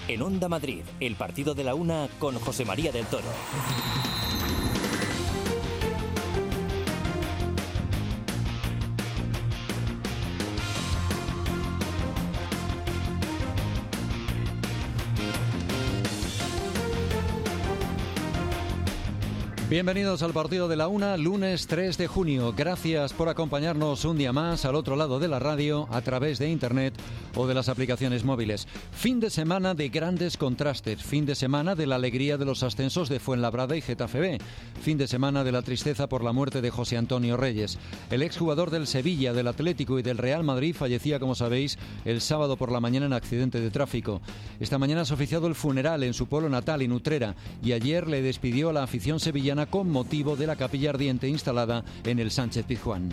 En Onda Madrid, el partido de la una con José María del Toro. Bienvenidos al partido de la una, lunes 3 de junio. Gracias por acompañarnos un día más al otro lado de la radio, a través de internet o de las aplicaciones móviles. Fin de semana de grandes contrastes, fin de semana de la alegría de los ascensos de Fuenlabrada y Getafe B, fin de semana de la tristeza por la muerte de José Antonio Reyes. El exjugador del Sevilla, del Atlético y del Real Madrid fallecía, como sabéis, el sábado por la mañana en accidente de tráfico. Esta mañana se ha oficiado el funeral en su pueblo natal, en Utrera, y ayer le despidió a la afición sevillana con motivo de la capilla ardiente instalada en el Sánchez Pizjuán.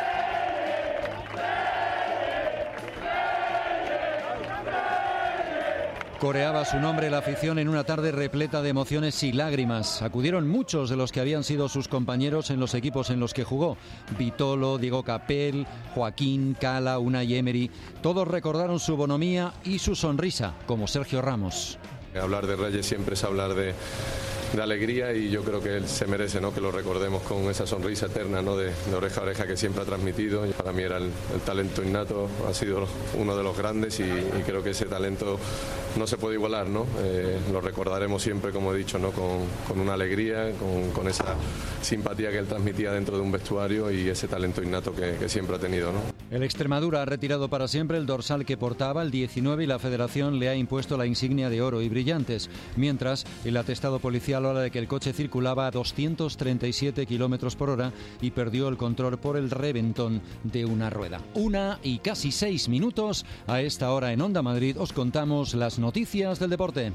Coreaba su nombre la afición en una tarde repleta de emociones y lágrimas. Acudieron muchos de los que habían sido sus compañeros en los equipos en los que jugó. Vitolo, Diego Capel, Joaquín, Cala, Unai Emery. Todos recordaron su bonomía y su sonrisa, como Sergio Ramos. Hablar de Reyes siempre es hablar de alegría, y yo creo que él se merece, ¿no?, que lo recordemos con esa sonrisa eterna, ¿no?, de oreja a oreja que siempre ha transmitido. Para mí era el talento innato, ha sido uno de los grandes, y creo que ese talento no se puede igualar, ¿no? Lo recordaremos siempre, como he dicho, ¿no?, con una alegría, con esa simpatía que él transmitía dentro de un vestuario, y ese talento innato que siempre ha tenido, ¿no? El Extremadura ha retirado para siempre el dorsal que portaba, el 19, y la Federación le ha impuesto la insignia de oro y brillantes, mientras el atestado policial habla de que el coche circulaba a 237 kilómetros por hora y perdió el control por el reventón de una rueda. 1:06 a esta hora en Onda Madrid os contamos las noticias del deporte.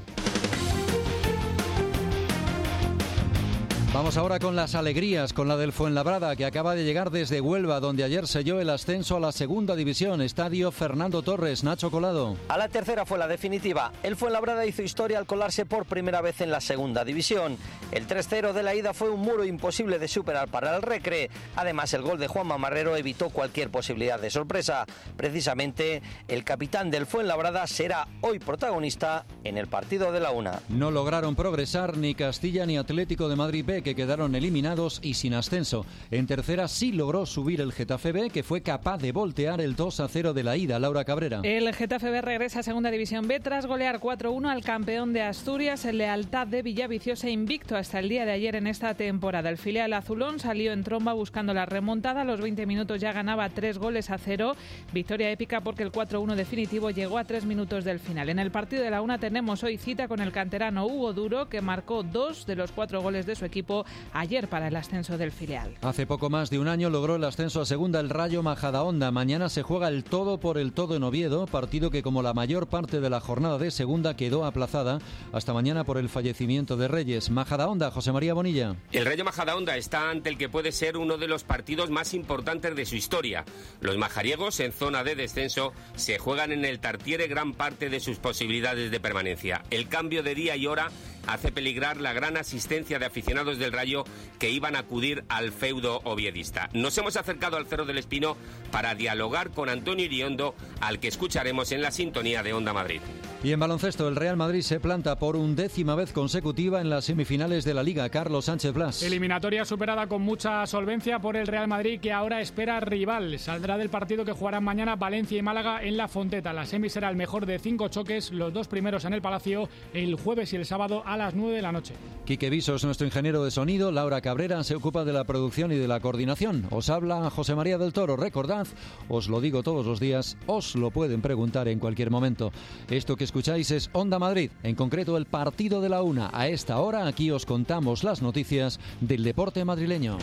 Vamos ahora con las alegrías, con la del Fuenlabrada, que acaba de llegar desde Huelva, donde ayer selló el ascenso a la segunda división. Estadio Fernando Torres. Nacho Colado. A la tercera fue la definitiva. El Fuenlabrada hizo historia al colarse por primera vez en la segunda división. El 3-0 de la ida fue un muro imposible de superar para el Recre. Además, el gol de Juanma Marrero evitó cualquier posibilidad de sorpresa. Precisamente, el capitán del Fuenlabrada será hoy protagonista en el partido de la una. No lograron progresar ni Castilla ni Atlético de Madrid B, que quedaron eliminados y sin ascenso. En tercera sí logró subir el Getafe B, que fue capaz de voltear el 2-0 de la ida. Laura Cabrera. El Getafe B regresa a Segunda División B tras golear 4-1 al campeón de Asturias, en lealtad de Villaviciosa, invicto hasta el día de ayer en esta temporada. El filial azulón salió en tromba buscando la remontada. A los 20 minutos ya ganaba 3-0. Victoria épica porque el 4-1 definitivo llegó a 3 minutos del final. En el partido de la una tenemos hoy cita con el canterano Hugo Duro, que marcó 2 de los 4 goles de su equipo ayer para el ascenso del filial. Hace poco más de un año logró el ascenso a segunda el Rayo Majadahonda. Mañana se juega el todo por el todo en Oviedo, partido que, como la mayor parte de la jornada de segunda, quedó aplazada hasta mañana por el fallecimiento de Reyes. Majadahonda, José María Bonilla. El Rayo Majadahonda está ante el que puede ser uno de los partidos más importantes de su historia. Los majariegos, en zona de descenso, se juegan en el Tartiere gran parte de sus posibilidades de permanencia. El cambio de día y hora hace peligrar la gran asistencia de aficionados del Rayo que iban a acudir al feudo oviedista. Nos hemos acercado al Cerro del Espino para dialogar con Antonio Iriondo, al que escucharemos en la sintonía de Onda Madrid. Y en baloncesto, el Real Madrid se planta por 11ª vez consecutiva en las semifinales de la Liga. Carlos Sánchez Blas. Eliminatoria superada con mucha solvencia por el Real Madrid, que ahora espera rival. Saldrá del partido que jugarán mañana Valencia y Málaga en La Fonteta. La semi será el mejor de 5 choques, los 2 primeros en el Palacio, el jueves y el sábado a las 9 de la noche. Quique Viso es nuestro ingeniero de sonido. Laura Cabrera se ocupa de la producción y de la coordinación. Os habla José María del Toro. Recordad, os lo digo todos los días, os lo pueden preguntar en cualquier momento. Esto que escucháis es Onda Madrid, en concreto el partido de la una. A esta hora aquí os contamos las noticias del deporte madrileño.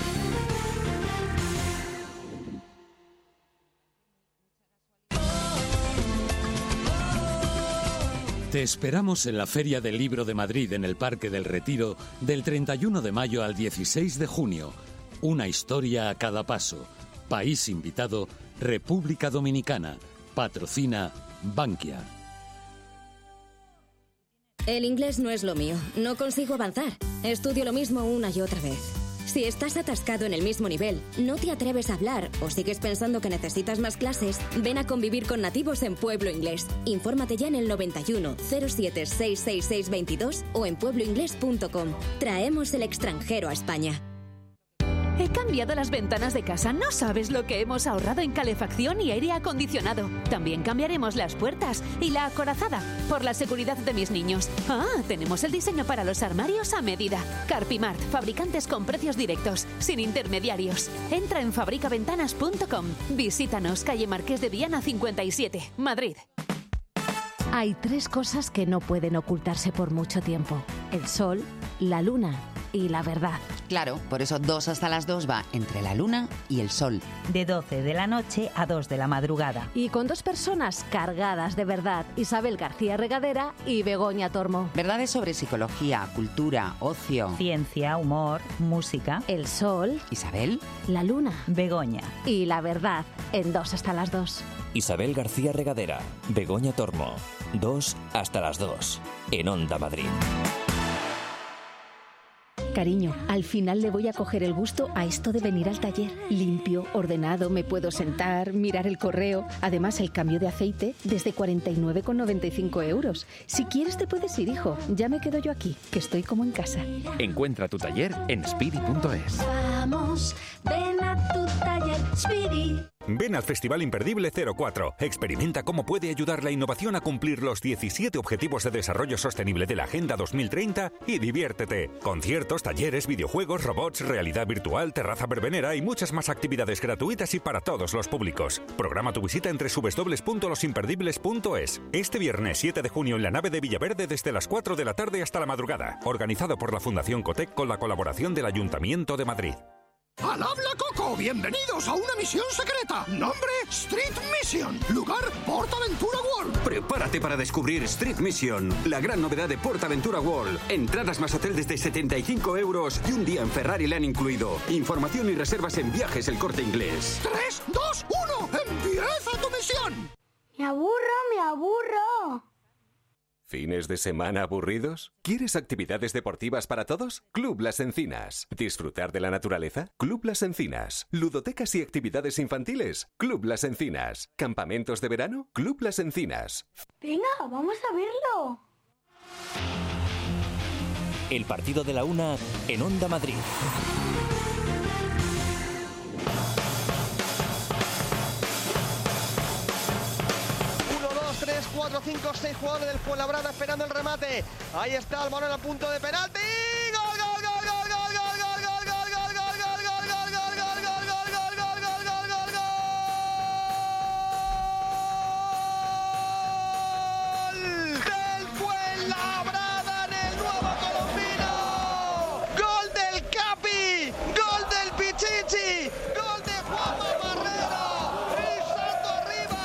Te esperamos en la Feria del Libro de Madrid en el Parque del Retiro del 31 de mayo al 16 de junio. Una historia a cada paso. País invitado, República Dominicana. Patrocina Bankia. El inglés no es lo mío. No consigo avanzar. Estudio lo mismo una y otra vez. Si estás atascado en el mismo nivel, no te atreves a hablar o sigues pensando que necesitas más clases, ven a convivir con nativos en Pueblo Inglés. Infórmate ya en el 91 07 66622 o en puebloinglés.com. Traemos el extranjero a España. He cambiado las ventanas de casa. No sabes lo que hemos ahorrado en calefacción y aire acondicionado. También cambiaremos las puertas y la acorazada por la seguridad de mis niños. Tenemos el diseño para los armarios a medida. Carpimart, fabricantes con precios directos, sin intermediarios. Entra en fabricaventanas.com. Visítanos, calle Marqués de Viana 57, Madrid. Hay 3 cosas que no pueden ocultarse por mucho tiempo: el sol, la luna y la verdad. Claro, por eso 2 hasta las 2 va entre la luna y el sol. De 12 de la noche a 2 de la madrugada. Y con 2 personas cargadas de verdad: Isabel García Regadera y Begoña Tormo. Verdades sobre psicología, cultura, ocio, ciencia, humor, música. El sol. Isabel. La luna. Begoña. Y la verdad en 2 hasta las 2. Isabel García Regadera, Begoña Tormo. 2 hasta las 2. En Onda Madrid. Cariño, al final le voy a coger el gusto a esto de venir al taller. Limpio, ordenado, me puedo sentar, mirar el correo. Además, el cambio de aceite desde 49,95 €. Si quieres te puedes ir, hijo. Ya me quedo yo aquí, que estoy como en casa. Encuentra tu taller en speedy.es. Vamos, ven a tu taller Speedy. Ven al Festival Imperdible 04. Experimenta cómo puede ayudar la innovación a cumplir los 17 Objetivos de Desarrollo Sostenible de la Agenda 2030 y diviértete. Conciertos, talleres, videojuegos, robots, realidad virtual, terraza verbenera y muchas más actividades gratuitas y para todos los públicos. Programa tu visita en www.losimperdibles.es. Este viernes 7 de junio en la nave de Villaverde desde las 4 de la tarde hasta la madrugada. Organizado por la Fundación Cotec con la colaboración del Ayuntamiento de Madrid. ¡Al habla Coco! ¡Bienvenidos a una misión secreta! Nombre: Street Mission. Lugar: PortAventura World. Prepárate para descubrir Street Mission, la gran novedad de PortAventura World. Entradas más hotel desde 75 € y un día en Ferrari le han incluido. Información y reservas en Viajes El Corte Inglés. 3, 2, 1. ¡Empieza tu misión! Me aburro. ¿Fines de semana aburridos? ¿Quieres actividades deportivas para todos? Club Las Encinas. ¿Disfrutar de la naturaleza? Club Las Encinas. ¿Ludotecas y actividades infantiles? Club Las Encinas. ¿Campamentos de verano? Club Las Encinas. Venga, vamos a verlo. El partido de la 1 en Onda Madrid. 3, 4, 5, 6 jugadores del Fuenlabrada esperando el remate. Ahí está el balón a punto de penalti. ¡Gol, gol, gol, gol, gol, gol, gol, gol, gol, gol, gol, del Fuenlabrada en el nuevo colombino! ¡Gol del Capi! ¡Gol del Pichichi! ¡Gol de Juanma Marrero! ¡Risando arriba!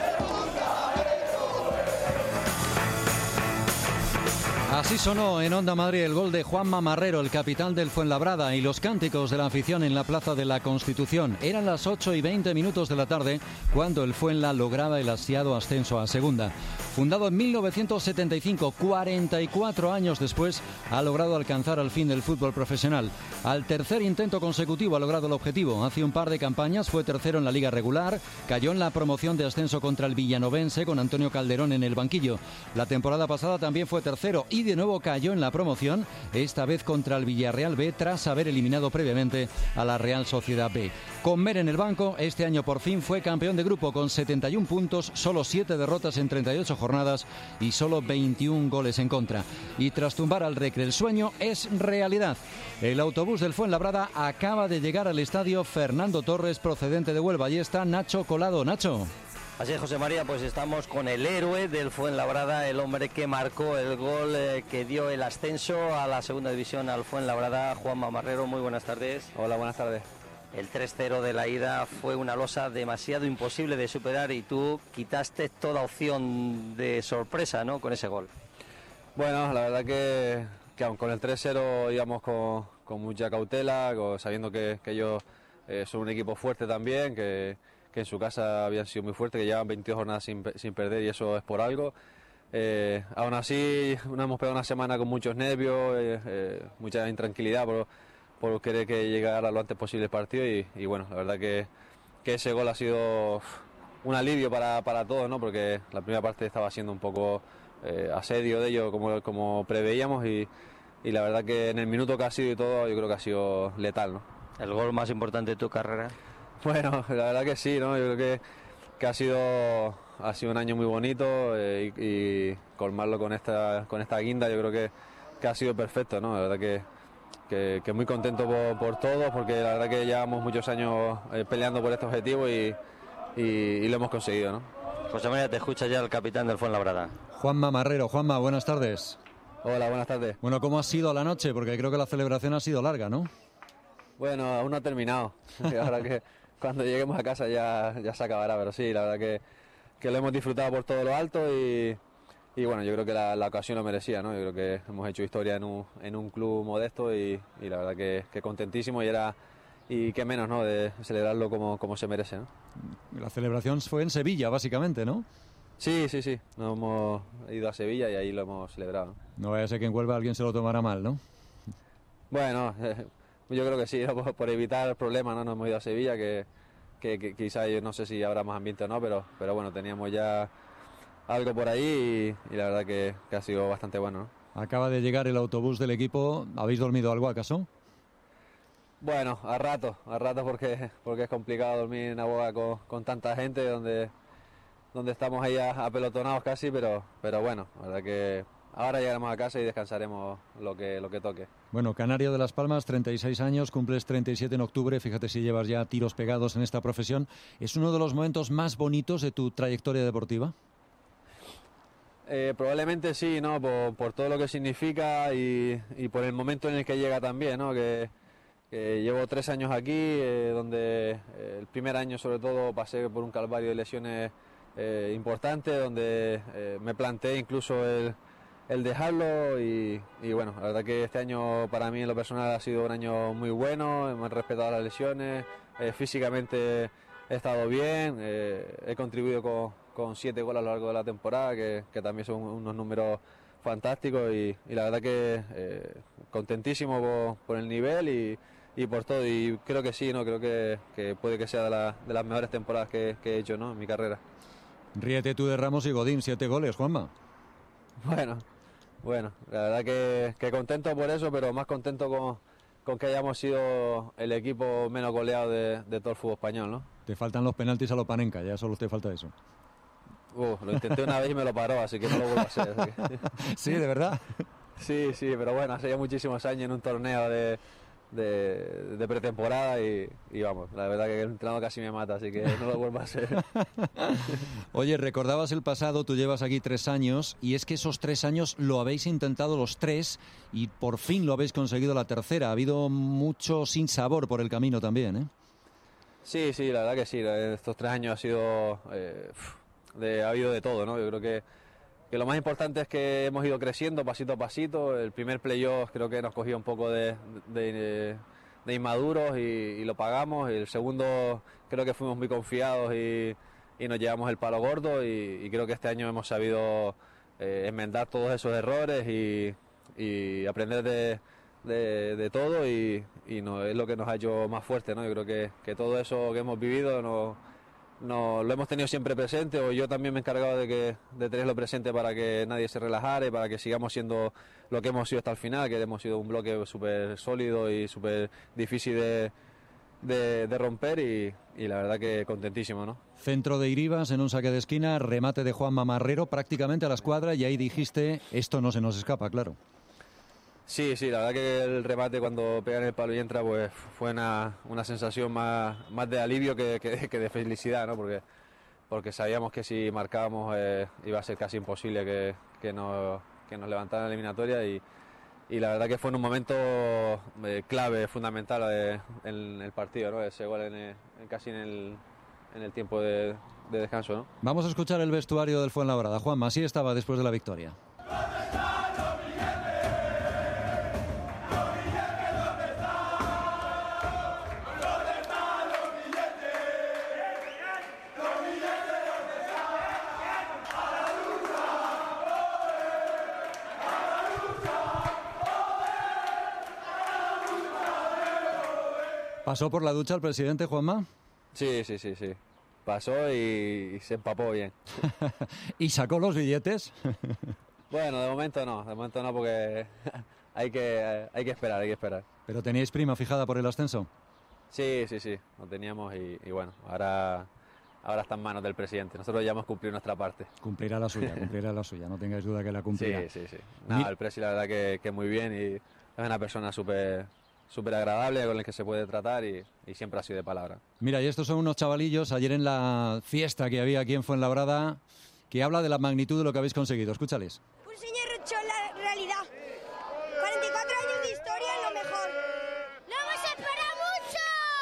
Así sonó en Onda Madrid el gol de Juanma Marrero, el capitán del Fuenlabrada, y los cánticos de la afición en la Plaza de la Constitución. Eran las 8:20 de la tarde cuando el Fuenla lograba el ansiado ascenso a segunda. Fundado en 1975, 44 años después, ha logrado alcanzar al fin del fútbol profesional. Al tercer intento consecutivo ha logrado el objetivo. Hace un par de campañas fue tercero en la liga regular, cayó en la promoción de ascenso contra el Villanovense con Antonio Calderón en el banquillo. La temporada pasada también fue tercero y de nuevo cayó en la promoción, esta vez contra el Villarreal B tras haber eliminado previamente a la Real Sociedad B. Con Mer en el banco, este año por fin fue campeón de grupo con 71 puntos, solo 7 derrotas en 38 jornadas y solo 21 goles en contra. Y tras tumbar al Recre, el sueño es realidad. El autobús del Fuenlabrada acaba de llegar al estadio Fernando Torres procedente de Huelva. Allí está Nacho Colado. Nacho. Así es, José María, pues estamos con el héroe del Fuenlabrada, el hombre que marcó el gol que dio el ascenso a la segunda división al Fuenlabrada, Juanma Marrero. Muy buenas tardes. Hola, buenas tardes. El 3-0 de la ida fue una losa demasiado imposible de superar y tú quitaste toda opción de sorpresa, ¿no?, con ese gol. Bueno, la verdad que aun con el 3-0 íbamos con mucha cautela, sabiendo que ellos son un equipo fuerte también, que en su casa habían sido muy fuertes, que llevan 22 jornadas sin perder y eso es por algo. Aún así, nos hemos pegado una semana con muchos nervios, mucha intranquilidad por querer que llegara lo antes posible el partido y bueno, la verdad que ese gol ha sido un alivio para todos, ¿no? Porque la primera parte estaba siendo un poco asedio de ellos como preveíamos y la verdad que en el minuto que ha sido y todo yo creo que ha sido letal, ¿no? ¿El gol más importante de tu carrera? Bueno, la verdad que sí, ¿no? Yo creo que ha sido un año muy bonito y colmarlo con esta guinda yo creo que ha sido perfecto, ¿no? La verdad que muy contento por todos porque la verdad que llevamos muchos años peleando por este objetivo y lo hemos conseguido, ¿no? José María, te escucha ya el capitán del Fuenlabrada. Juanma Marrero. Juanma, buenas tardes. Hola, buenas tardes. Bueno, ¿cómo ha sido la noche? Porque creo que la celebración ha sido larga, ¿no? Bueno, aún no ha terminado. Ahora que cuando lleguemos a casa ya se acabará, pero sí, la verdad que lo hemos disfrutado por todo lo alto y bueno, yo creo que la ocasión lo merecía, ¿no? Yo creo que hemos hecho historia en un club modesto y la verdad que contentísimo y qué menos, ¿no? De celebrarlo como se merece, ¿no? La celebración fue en Sevilla, básicamente, ¿no? Sí. Nos hemos ido a Sevilla y ahí lo hemos celebrado. No vaya a ser que en Huelva alguien se lo tomara mal, ¿no? Bueno, yo creo que sí, ¿no? Por evitar problemas, ¿no? Nos hemos ido a Sevilla, que quizás yo no sé si habrá más ambiente o no, pero bueno, teníamos ya algo por ahí y la verdad que ha sido bastante bueno, ¿no? Acaba de llegar el autobús del equipo. ¿Habéis dormido algo acaso? Bueno, a rato porque es complicado dormir en Aboga con tanta gente donde estamos ahí apelotonados casi, pero bueno, la verdad que ahora llegaremos a casa y descansaremos lo que toque. Bueno, canario de Las Palmas, 36 años, cumples 37 en octubre, fíjate si llevas ya tiros pegados en esta profesión. ¿Es uno de los momentos más bonitos de tu trayectoria deportiva? Probablemente sí, ¿no? Por todo lo que significa y por el momento en el que llega también, ¿no? Que llevo 3 años aquí, donde el primer año sobre todo pasé por un calvario de lesiones importantes, donde me planteé incluso el dejarlo y bueno, la verdad que este año para mí en lo personal ha sido un año muy bueno, me han respetado las lesiones, físicamente he estado bien, he contribuido con 7 goles a lo largo de la temporada, que también son unos números fantásticos y la verdad que contentísimo por el nivel y por todo, y creo que sí, ¿no? Creo que puede que sea de las mejores temporadas que he hecho, ¿no? En mi carrera. Ríete tú de Ramos y Godín, 7 goles, Juanma. Bueno, la verdad que contento por eso, pero más contento con que hayamos sido el equipo menos goleado de todo el fútbol español, ¿no? Te faltan los penaltis a lo Panenka, ya solo te falta eso. Lo intenté una vez y me lo paró, así que no lo vuelvo a hacer. Sí, ¿de verdad? Sí, pero bueno, hace ya muchísimos años en un torneo de pretemporada y vamos, la verdad que el entrenador casi me mata, así que no lo vuelvo a hacer. Oye, recordabas el pasado, tú llevas aquí 3 años y es que esos 3 años lo habéis intentado los 3 y por fin lo habéis conseguido la tercera. Ha habido mucho sinsabor por el camino también, ¿eh? Sí, la verdad que sí, estos 3 años ha sido ha habido de todo, ¿no? Yo creo que lo más importante es que hemos ido creciendo pasito a pasito. El primer playoff creo que nos cogió un poco de inmaduros y lo pagamos. El segundo creo que fuimos muy confiados y nos llevamos el palo gordo y creo que este año hemos sabido enmendar todos esos errores y aprender de todo y no, es lo que nos ha hecho más fuertes, ¿no? Yo creo que todo eso que hemos vivido no lo hemos tenido siempre presente, o yo también me he encargado de tenerlo presente para que nadie se relajara y para que sigamos siendo lo que hemos sido hasta el final, que hemos sido un bloque súper sólido y súper difícil de romper y la verdad que contentísimo, ¿no? Centro de Iribas en un saque de esquina, remate de Juanma Marrero prácticamente a la escuadra y ahí dijiste, esto no se nos escapa, claro. Sí, la verdad que el remate cuando pega en el palo y entra pues fue una sensación más de alivio que de felicidad, ¿no? Porque sabíamos que si marcábamos iba a ser casi imposible que nos levantaran la eliminatoria y la verdad que fue en un momento clave, fundamental en el partido, ¿no? Ese gol casi en el tiempo de descanso, ¿no? Vamos a escuchar el vestuario del Fuenlabrada. Juanma, así estaba después de la victoria. ¿Pasó por la ducha el presidente, Juanma? Sí. Pasó y se empapó bien. ¿Y sacó los billetes? Bueno, de momento no porque hay que esperar. ¿Pero teníais prima fijada por el ascenso? Sí, lo teníamos y bueno, ahora está en manos del presidente. Nosotros ya hemos cumplido nuestra parte. Cumplirá la suya, no tengáis duda que la cumplirá. Sí. Nada, el presi la verdad que muy bien y es una persona súper agradable con el que se puede tratar y siempre ha sido de palabra. Mira, y estos son unos chavalillos, ayer en la fiesta que había aquí en Fuenlabrada, que habla de la magnitud de lo que habéis conseguido. Escúchales. Un señor Rocho, la realidad. 44 años de historia es lo mejor. ¡Lo hemos esperado mucho!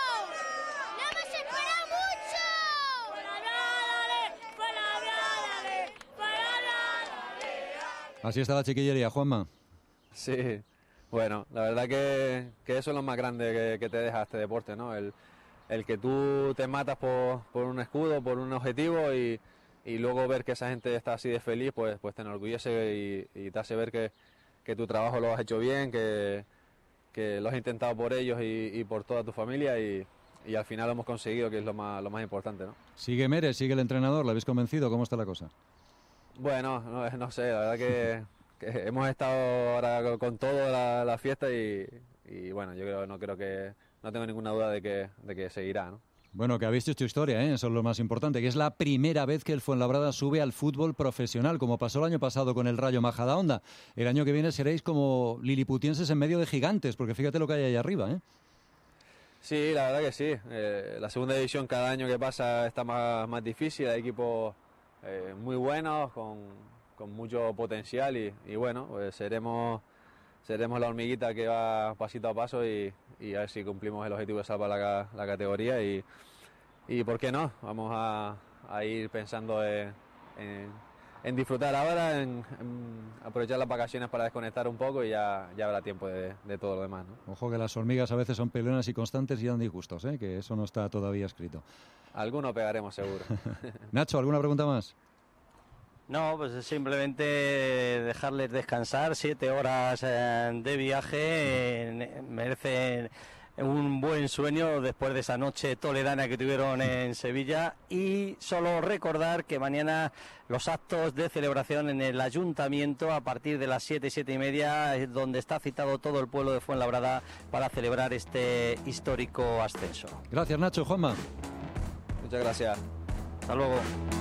Así está la chiquillería, Juanma. Sí. Bueno, la verdad que eso es lo más grande que te deja este deporte, ¿no? El que tú te matas por un escudo, por un objetivo y luego ver que esa gente está así de feliz, pues te enorgullece y te hace ver que tu trabajo lo has hecho bien, que lo has intentado por ellos y por toda tu familia y al final lo hemos conseguido, que es lo más importante, ¿no? Sigue Mérez, sigue el entrenador, ¿le habéis convencido? ¿Cómo está la cosa? Bueno, no sé, la verdad que hemos estado ahora con todo la fiesta y bueno, yo no tengo ninguna duda de que seguirá, ¿no? Bueno, que habéis hecho historia, eso es lo más importante, que es la primera vez que el Fuenlabrada sube al fútbol profesional, como pasó el año pasado con el Rayo Majadahonda. El año que viene seréis como liliputienses en medio de gigantes, porque fíjate lo que hay ahí arriba, ¿eh? Sí, la verdad que sí. La segunda división cada año que pasa está más difícil, hay equipos muy buenos, con mucho potencial y bueno, pues seremos la hormiguita que va pasito a paso y a ver si cumplimos el objetivo de salvar la categoría y ¿por qué no? Vamos a ir pensando en disfrutar ahora, en aprovechar las vacaciones para desconectar un poco y ya habrá tiempo de todo lo demás, ¿no? Ojo que las hormigas a veces son peleonas y constantes y dan disgustos, que eso no está todavía escrito. Alguno pegaremos seguro. Nacho, ¿alguna pregunta más? No, pues simplemente dejarles descansar. 7 horas de viaje merecen un buen sueño después de esa noche toledana que tuvieron en Sevilla y solo recordar que mañana los actos de celebración en el ayuntamiento a partir de las 7:30 es donde está citado todo el pueblo de Fuenlabrada para celebrar este histórico ascenso. Gracias, Nacho. Juanma. Muchas gracias. Hasta luego.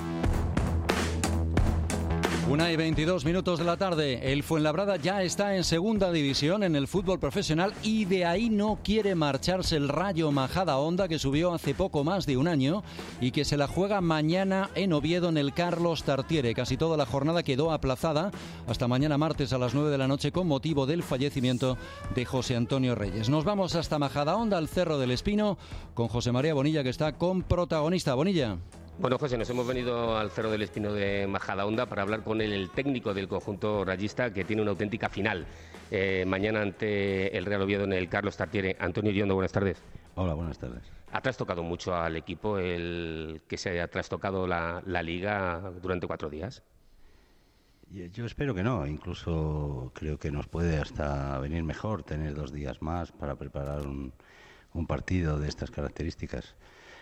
1:22 de la tarde. El Fuenlabrada ya está en segunda división en el fútbol profesional y de ahí no quiere marcharse el Rayo Majadahonda, que subió hace poco más de un año y que se la juega mañana en Oviedo en el Carlos Tartiere. Casi toda la jornada quedó aplazada hasta mañana martes a las 9 de la noche con motivo del fallecimiento de José Antonio Reyes. Nos vamos hasta Majadahonda, al Cerro del Espino, con José María Bonilla, que está con protagonista. Bonilla. Bueno, José, nos hemos venido al Cerro del Espino de Majadahonda para hablar con el técnico del conjunto rayista, que tiene una auténtica final mañana ante el Real Oviedo en el Carlos Tartiere. Antonio Iriondo, buenas tardes. Hola, buenas tardes. ¿Ha trastocado mucho al equipo el que se haya trastocado la Liga durante 4 días? Yo espero que no, incluso creo que nos puede hasta venir mejor tener 2 días más para preparar un partido de estas características.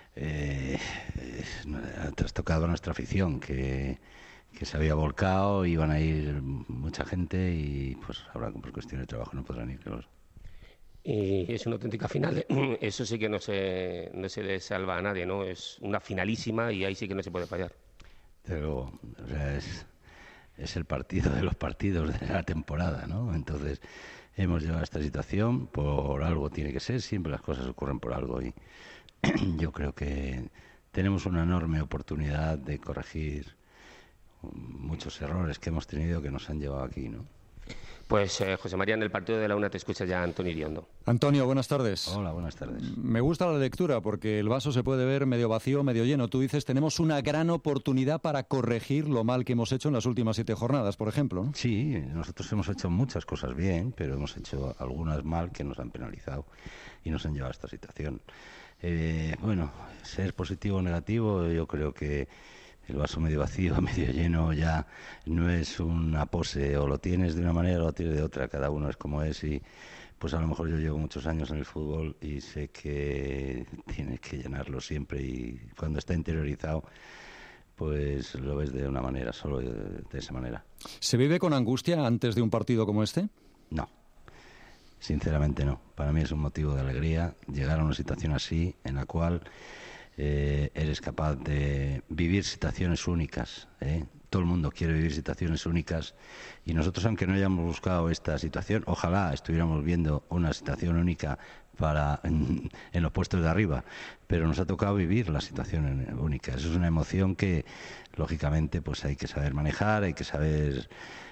Ha trastocado a nuestra afición que se había volcado, iban a ir mucha gente y pues ahora por cuestiones de trabajo no podrán ir, claro. Y es una auténtica final, eso sí que no se le salva a nadie, ¿no? Es una finalísima y ahí sí que no se puede fallar. Pero o sea, es el partido de los partidos de la temporada, ¿no? Entonces hemos llegado a esta situación, por algo tiene que ser, siempre las cosas ocurren por algo y yo creo que tenemos una enorme oportunidad de corregir muchos errores que hemos tenido que nos han llevado aquí, ¿no? Pues José María, en el partido de la UNA te escucha ya Antonio Iriondo. Antonio, buenas tardes. Hola, buenas tardes. Me gusta la lectura porque el vaso se puede ver medio vacío, medio lleno. Tú dices, tenemos una gran oportunidad para corregir lo mal que hemos hecho en las últimas 7 jornadas, por ejemplo, ¿no? Sí, nosotros hemos hecho muchas cosas bien, pero hemos hecho algunas mal que nos han penalizado y nos han llevado a esta situación. Bueno, ser positivo o negativo, yo creo que el vaso medio vacío, medio lleno, ya no es una pose, o lo tienes de una manera o lo tienes de otra, cada uno es como es. Y pues a lo mejor yo llevo muchos años en el fútbol y sé que tienes que llenarlo siempre, y cuando está interiorizado pues lo ves de una manera, solo de esa manera. ¿Se vive con angustia antes de un partido como este? No, sinceramente no. Para mí es un motivo de alegría llegar a una situación así, en la cual eres capaz de vivir situaciones únicas, ¿eh? Todo el mundo quiere vivir situaciones únicas, y nosotros, aunque no hayamos buscado esta situación, ojalá estuviéramos viendo una situación única en los puestos de arriba, pero nos ha tocado vivir la situación única. Eso es una emoción que lógicamente pues hay que saber manejar, hay que saber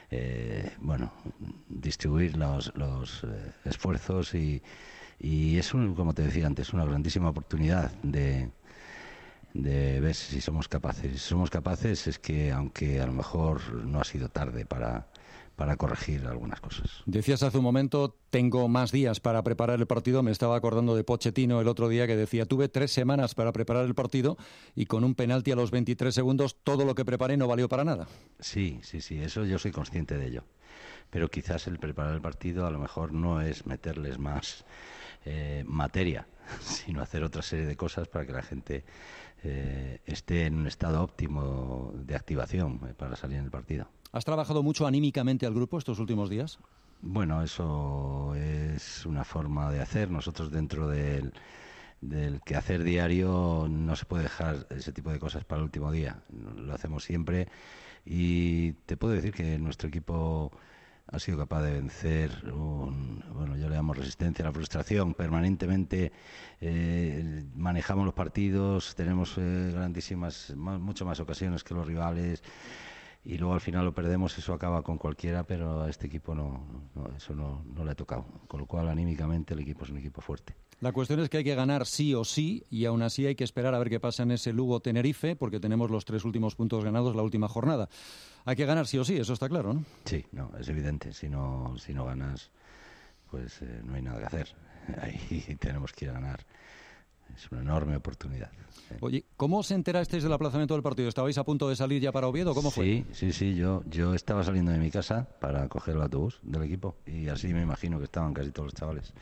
distribuir los esfuerzos, y es, como te decía antes, una grandísima oportunidad de ver si somos capaces. Si somos capaces, es que aunque a lo mejor no ha sido tarde para corregir algunas cosas. Decías hace un momento, tengo más días para preparar el partido. Me estaba acordando de Pochettino el otro día, que decía, tuve 3 semanas para preparar el partido y con un penalti a los 23 segundos todo lo que preparé no valió para nada. Sí, eso yo soy consciente de ello. Pero quizás el preparar el partido a lo mejor no es meterles más materia, sino hacer otra serie de cosas para que la gente esté en un estado óptimo de activación para salir en el partido. ¿Has trabajado mucho anímicamente al grupo estos últimos días? Bueno, eso es una forma de hacer. Nosotros, dentro del quehacer diario, no se puede dejar ese tipo de cosas para el último día. Lo hacemos siempre, y te puedo decir que nuestro equipo ha sido capaz de vencer yo le llamo resistencia a la frustración. Permanentemente manejamos los partidos, tenemos mucho más ocasiones que los rivales, y luego al final lo perdemos. Eso acaba con cualquiera, pero a este equipo eso no le ha tocado, con lo cual anímicamente el equipo es un equipo fuerte. La cuestión es que hay que ganar sí o sí, y aún así hay que esperar a ver qué pasa en ese Lugo-Tenerife, porque tenemos los 3 últimos puntos ganados la última jornada. Hay que ganar sí o sí, eso está claro, ¿no? Sí, es evidente. Si no ganas, pues no hay nada que hacer. Ahí tenemos que ir a ganar. Es una enorme oportunidad. Oye, ¿cómo os enterasteis del aplazamiento del partido? ¿Estabais a punto de salir ya para Oviedo? ¿Cómo fue? Sí. Yo estaba saliendo de mi casa para coger el autobús del equipo, y así me imagino que estaban casi todos los chavales.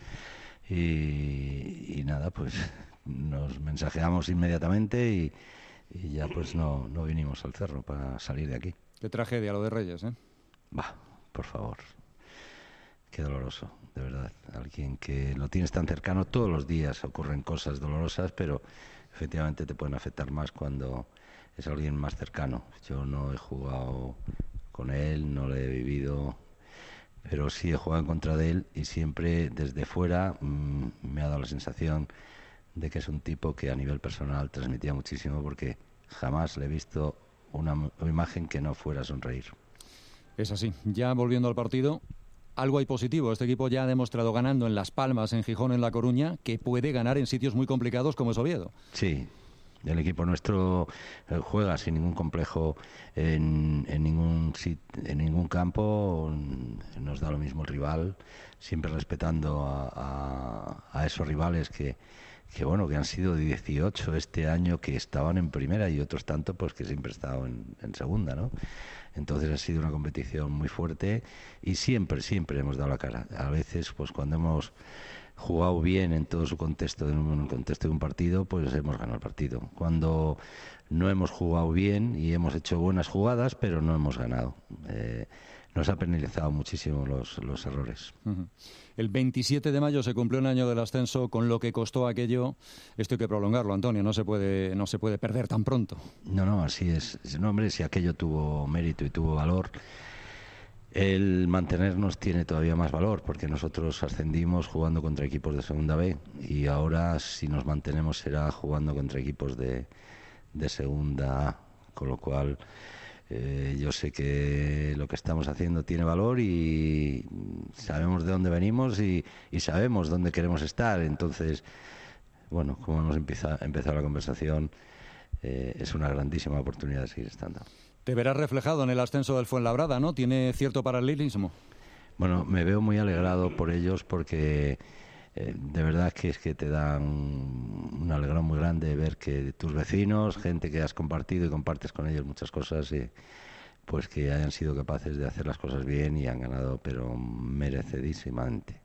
Y nada, pues nos mensajeamos inmediatamente y ya pues no vinimos al Cerro para salir de aquí. Qué tragedia lo de Reyes, ¿eh? Por favor. Qué doloroso, de verdad. Alguien que lo tienes tan cercano, todos los días ocurren cosas dolorosas, pero efectivamente te pueden afectar más cuando es alguien más cercano. Yo no he jugado con él, no lo he vivido, pero sí he jugado en contra de él, y siempre desde fuera me ha dado la sensación de que es un tipo que a nivel personal transmitía muchísimo, porque jamás le he visto una imagen que no fuera a sonreír. Es así. Ya volviendo al partido, algo hay positivo. Este equipo ya ha demostrado, ganando en Las Palmas, en Gijón, en La Coruña, que puede ganar en sitios muy complicados como es Oviedo. Sí. El equipo nuestro juega sin ningún complejo en ningún campo. Nos da lo mismo el rival, siempre respetando a esos rivales que han sido 18 este año, que estaban en primera, y otros tanto pues que siempre he estado en segunda, ¿no? Entonces ha sido una competición muy fuerte, y siempre hemos dado la cara. A veces, pues cuando hemos jugado bien en todo su contexto, en el contexto de un partido, pues hemos ganado el partido. Cuando no hemos jugado bien y hemos hecho buenas jugadas, pero no hemos ganado. Nos ha penalizado muchísimo los errores. Uh-huh. El 27 de mayo se cumplió un año del ascenso, con lo que costó aquello. Esto hay que prolongarlo, Antonio, no se puede perder tan pronto. No, así es. No, hombre, si aquello tuvo mérito y tuvo valor, el mantenernos tiene todavía más valor, porque nosotros ascendimos jugando contra equipos de Segunda B, y ahora, si nos mantenemos, será jugando contra equipos de Segunda A, con lo cual yo sé que lo que estamos haciendo tiene valor, y sabemos de dónde venimos y sabemos dónde queremos estar. Entonces, bueno, como hemos empezado la conversación, es una grandísima oportunidad de seguir estando. Te verás reflejado en el ascenso del Fuenlabrada, ¿no? ¿Tiene cierto paralelismo? Bueno, me veo muy alegrado por ellos, porque de verdad que es que te da un alegrón muy grande ver que tus vecinos, gente que has compartido y compartes con ellos muchas cosas, pues que hayan sido capaces de hacer las cosas bien y han ganado, pero merecidísimamente.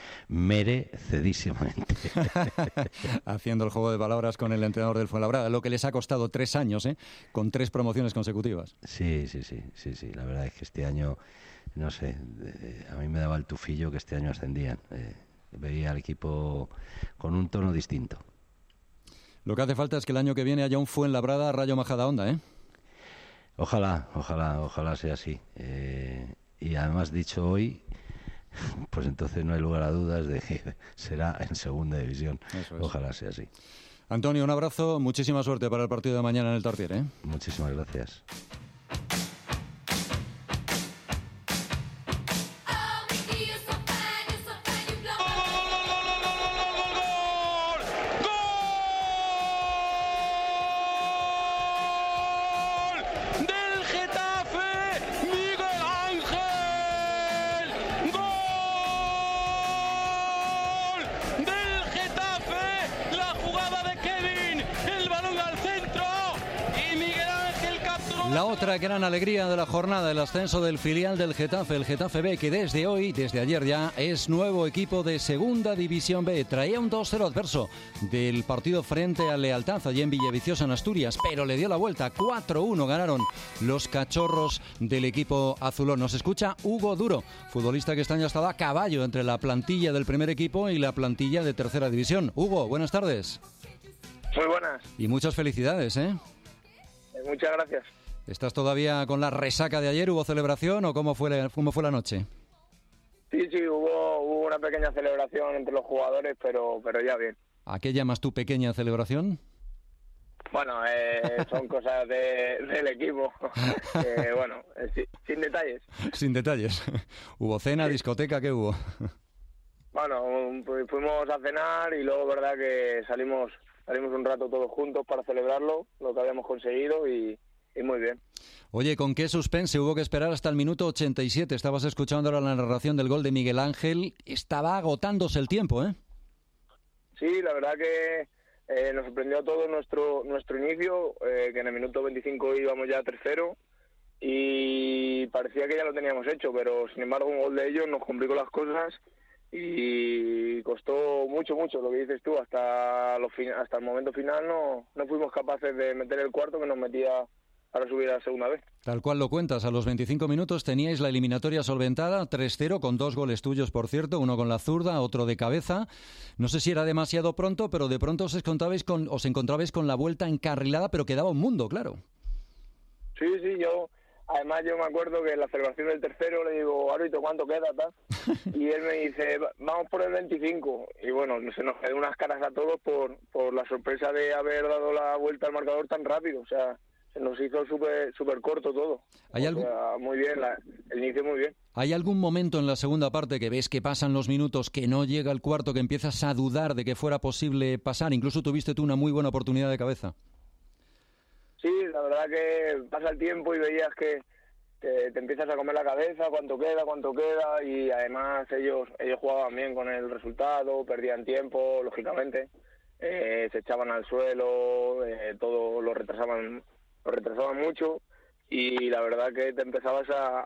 Haciendo el juego de palabras con el entrenador del Fuenlabrada, lo que les ha costado 3 años, con 3 promociones consecutivas. Sí, la verdad es que este año, no sé, a mí me daba el tufillo que este año ascendían. Veía al equipo con un tono distinto. Lo que hace falta es que el año que viene haya un Fuenlabrada Rayo Majadahonda, ¿eh? Ojalá sea así. Y además, dicho hoy, pues entonces no hay lugar a dudas de que será en segunda división. Ojalá sea así. Antonio, un abrazo, muchísima suerte para el partido de mañana en el Tartiere, ¿eh? Muchísimas gracias. La otra gran alegría de la jornada, el ascenso del filial del Getafe, el Getafe B, que desde ayer ya, es nuevo equipo de Segunda División B. Traía un 2-0 adverso del partido frente a Lealtad, allí en Villaviciosa, en Asturias, pero le dio la vuelta. 4-1 ganaron los cachorros del equipo azulón. Nos escucha Hugo Duro, futbolista que este año ha estado a caballo entre la plantilla del primer equipo y la plantilla de Tercera División. Hugo, buenas tardes. Muy buenas. Y muchas felicidades, ¿eh? Muchas gracias. ¿Estás todavía con la resaca de ayer? ¿Hubo celebración o cómo fue la noche? Sí, hubo una pequeña celebración entre los jugadores, pero ya bien. ¿A qué llamas tu pequeña celebración? Bueno, son cosas del equipo. Sin detalles. Sin detalles. ¿Hubo cena, sí, discoteca? ¿Qué hubo? Bueno, pues fuimos a cenar y luego, verdad, que salimos un rato todos juntos para celebrarlo, lo que habíamos conseguido y muy bien. Oye, ¿con qué suspense? Hubo que esperar hasta el minuto 87. Estabas escuchando ahora la narración del gol de Miguel Ángel. Estaba agotándose el tiempo, ¿eh? Sí, la verdad que nos sorprendió a todos nuestro inicio, que en el minuto 25 íbamos ya 3-0 y parecía que ya lo teníamos hecho, pero sin embargo un gol de ellos nos complicó las cosas y costó mucho lo que dices tú. Hasta el momento final no fuimos capaces de meter el cuarto que nos metía para subir a la segunda vez. Tal cual lo cuentas, a los 25 minutos teníais la eliminatoria solventada, 3-0, con 2 goles tuyos, por cierto, uno con la zurda, otro de cabeza. No sé si era demasiado pronto, pero de pronto os encontrabais con la vuelta encarrilada, pero quedaba un mundo, claro. Sí, yo me acuerdo que en la celebración del tercero le digo, árbitro, ¿cuánto queda? Tal? Y él me dice, vamos por el 25. Y bueno, se nos quedó unas caras a todos por la sorpresa de haber dado la vuelta al marcador tan rápido, o sea, se nos hizo súper corto todo. Muy bien, el inicio muy bien. ¿Hay algún momento en la segunda parte que ves que pasan los minutos, que no llega el cuarto, que empiezas a dudar de que fuera posible pasar? Incluso tuviste tú una muy buena oportunidad de cabeza. Sí, la verdad que pasa el tiempo y veías que te empiezas a comer la cabeza, cuánto queda, y además ellos jugaban bien con el resultado, perdían tiempo, lógicamente, se echaban al suelo, todo lo retrasaban mucho, y la verdad que te empezabas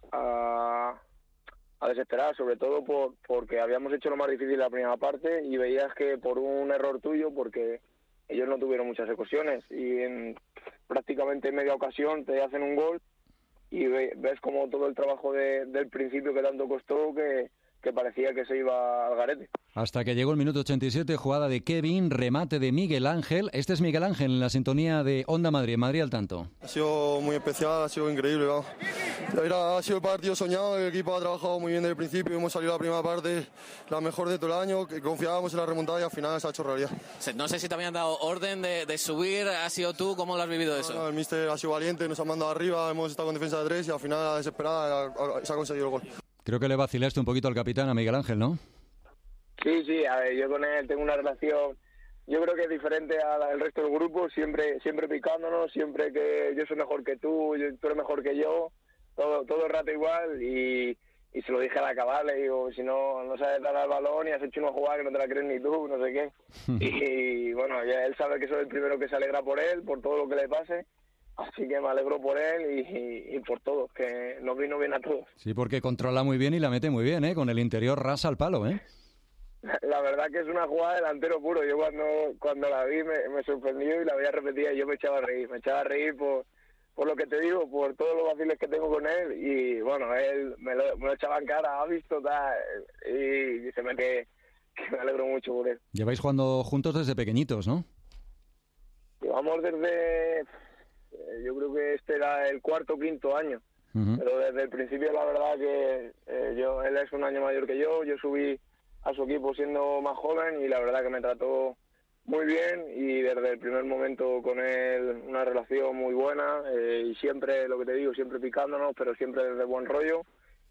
a desesperar, sobre todo porque habíamos hecho lo más difícil la primera parte y veías que por un error tuyo, porque ellos no tuvieron muchas ocasiones y en prácticamente media ocasión te hacen un gol y ves como todo el trabajo del principio que tanto costó que parecía que se iba al garete. Hasta que llegó el minuto 87, jugada de Kevin, remate de Miguel Ángel. Este es Miguel Ángel en la sintonía de Onda Madrid, Madrid al tanto. Ha sido muy especial, ha sido increíble, vamos. Ha sido el partido soñado, el equipo ha trabajado muy bien desde el principio, hemos salido la primera parte la mejor de todo el año, que confiábamos en la remontada y al final se ha hecho realidad. No sé si te habían dado orden de subir, ¿has sido tú? ¿Cómo lo has vivido eso? No, el míster ha sido valiente, nos ha mandado arriba, hemos estado con defensa de 3 y al final, a la desesperada, se ha conseguido el gol. Creo que le vacilaste un poquito al capitán, a Miguel Ángel, ¿no? Sí, a ver, yo con él tengo una relación, yo creo que es diferente al resto del grupo, siempre picándonos, siempre que yo soy mejor que tú eres mejor que yo, todo el rato igual, y y se lo dije al acabar, le digo, si no sabes dar al balón y has hecho una jugada que no te la crees ni tú, no sé qué. Y bueno, ya él sabe que soy el primero que se alegra por él, por todo lo que le pase, así que me alegro por él y por todo, que nos vino bien a todos. Sí, porque controla muy bien y la mete muy bien, ¿eh? Con el interior rasa al palo, ¿eh? La verdad que es una jugada delantero puro. Yo cuando la vi me sorprendió y la veía repetida y yo me echaba a reír por lo que te digo, por todos los vaciles que tengo con él, y bueno, él me lo echaba en cara, ha visto tal, y se me que me alegro mucho por él. Lleváis jugando juntos desde pequeñitos, ¿no? Llevamos desde, yo creo que este era el 4º o 5º año, pero desde el principio la verdad que él es un año mayor que yo subí a su equipo siendo más joven y la verdad que me trató muy bien y desde el primer momento con él una relación muy buena y siempre, lo que te digo, siempre picándonos, pero siempre desde buen rollo,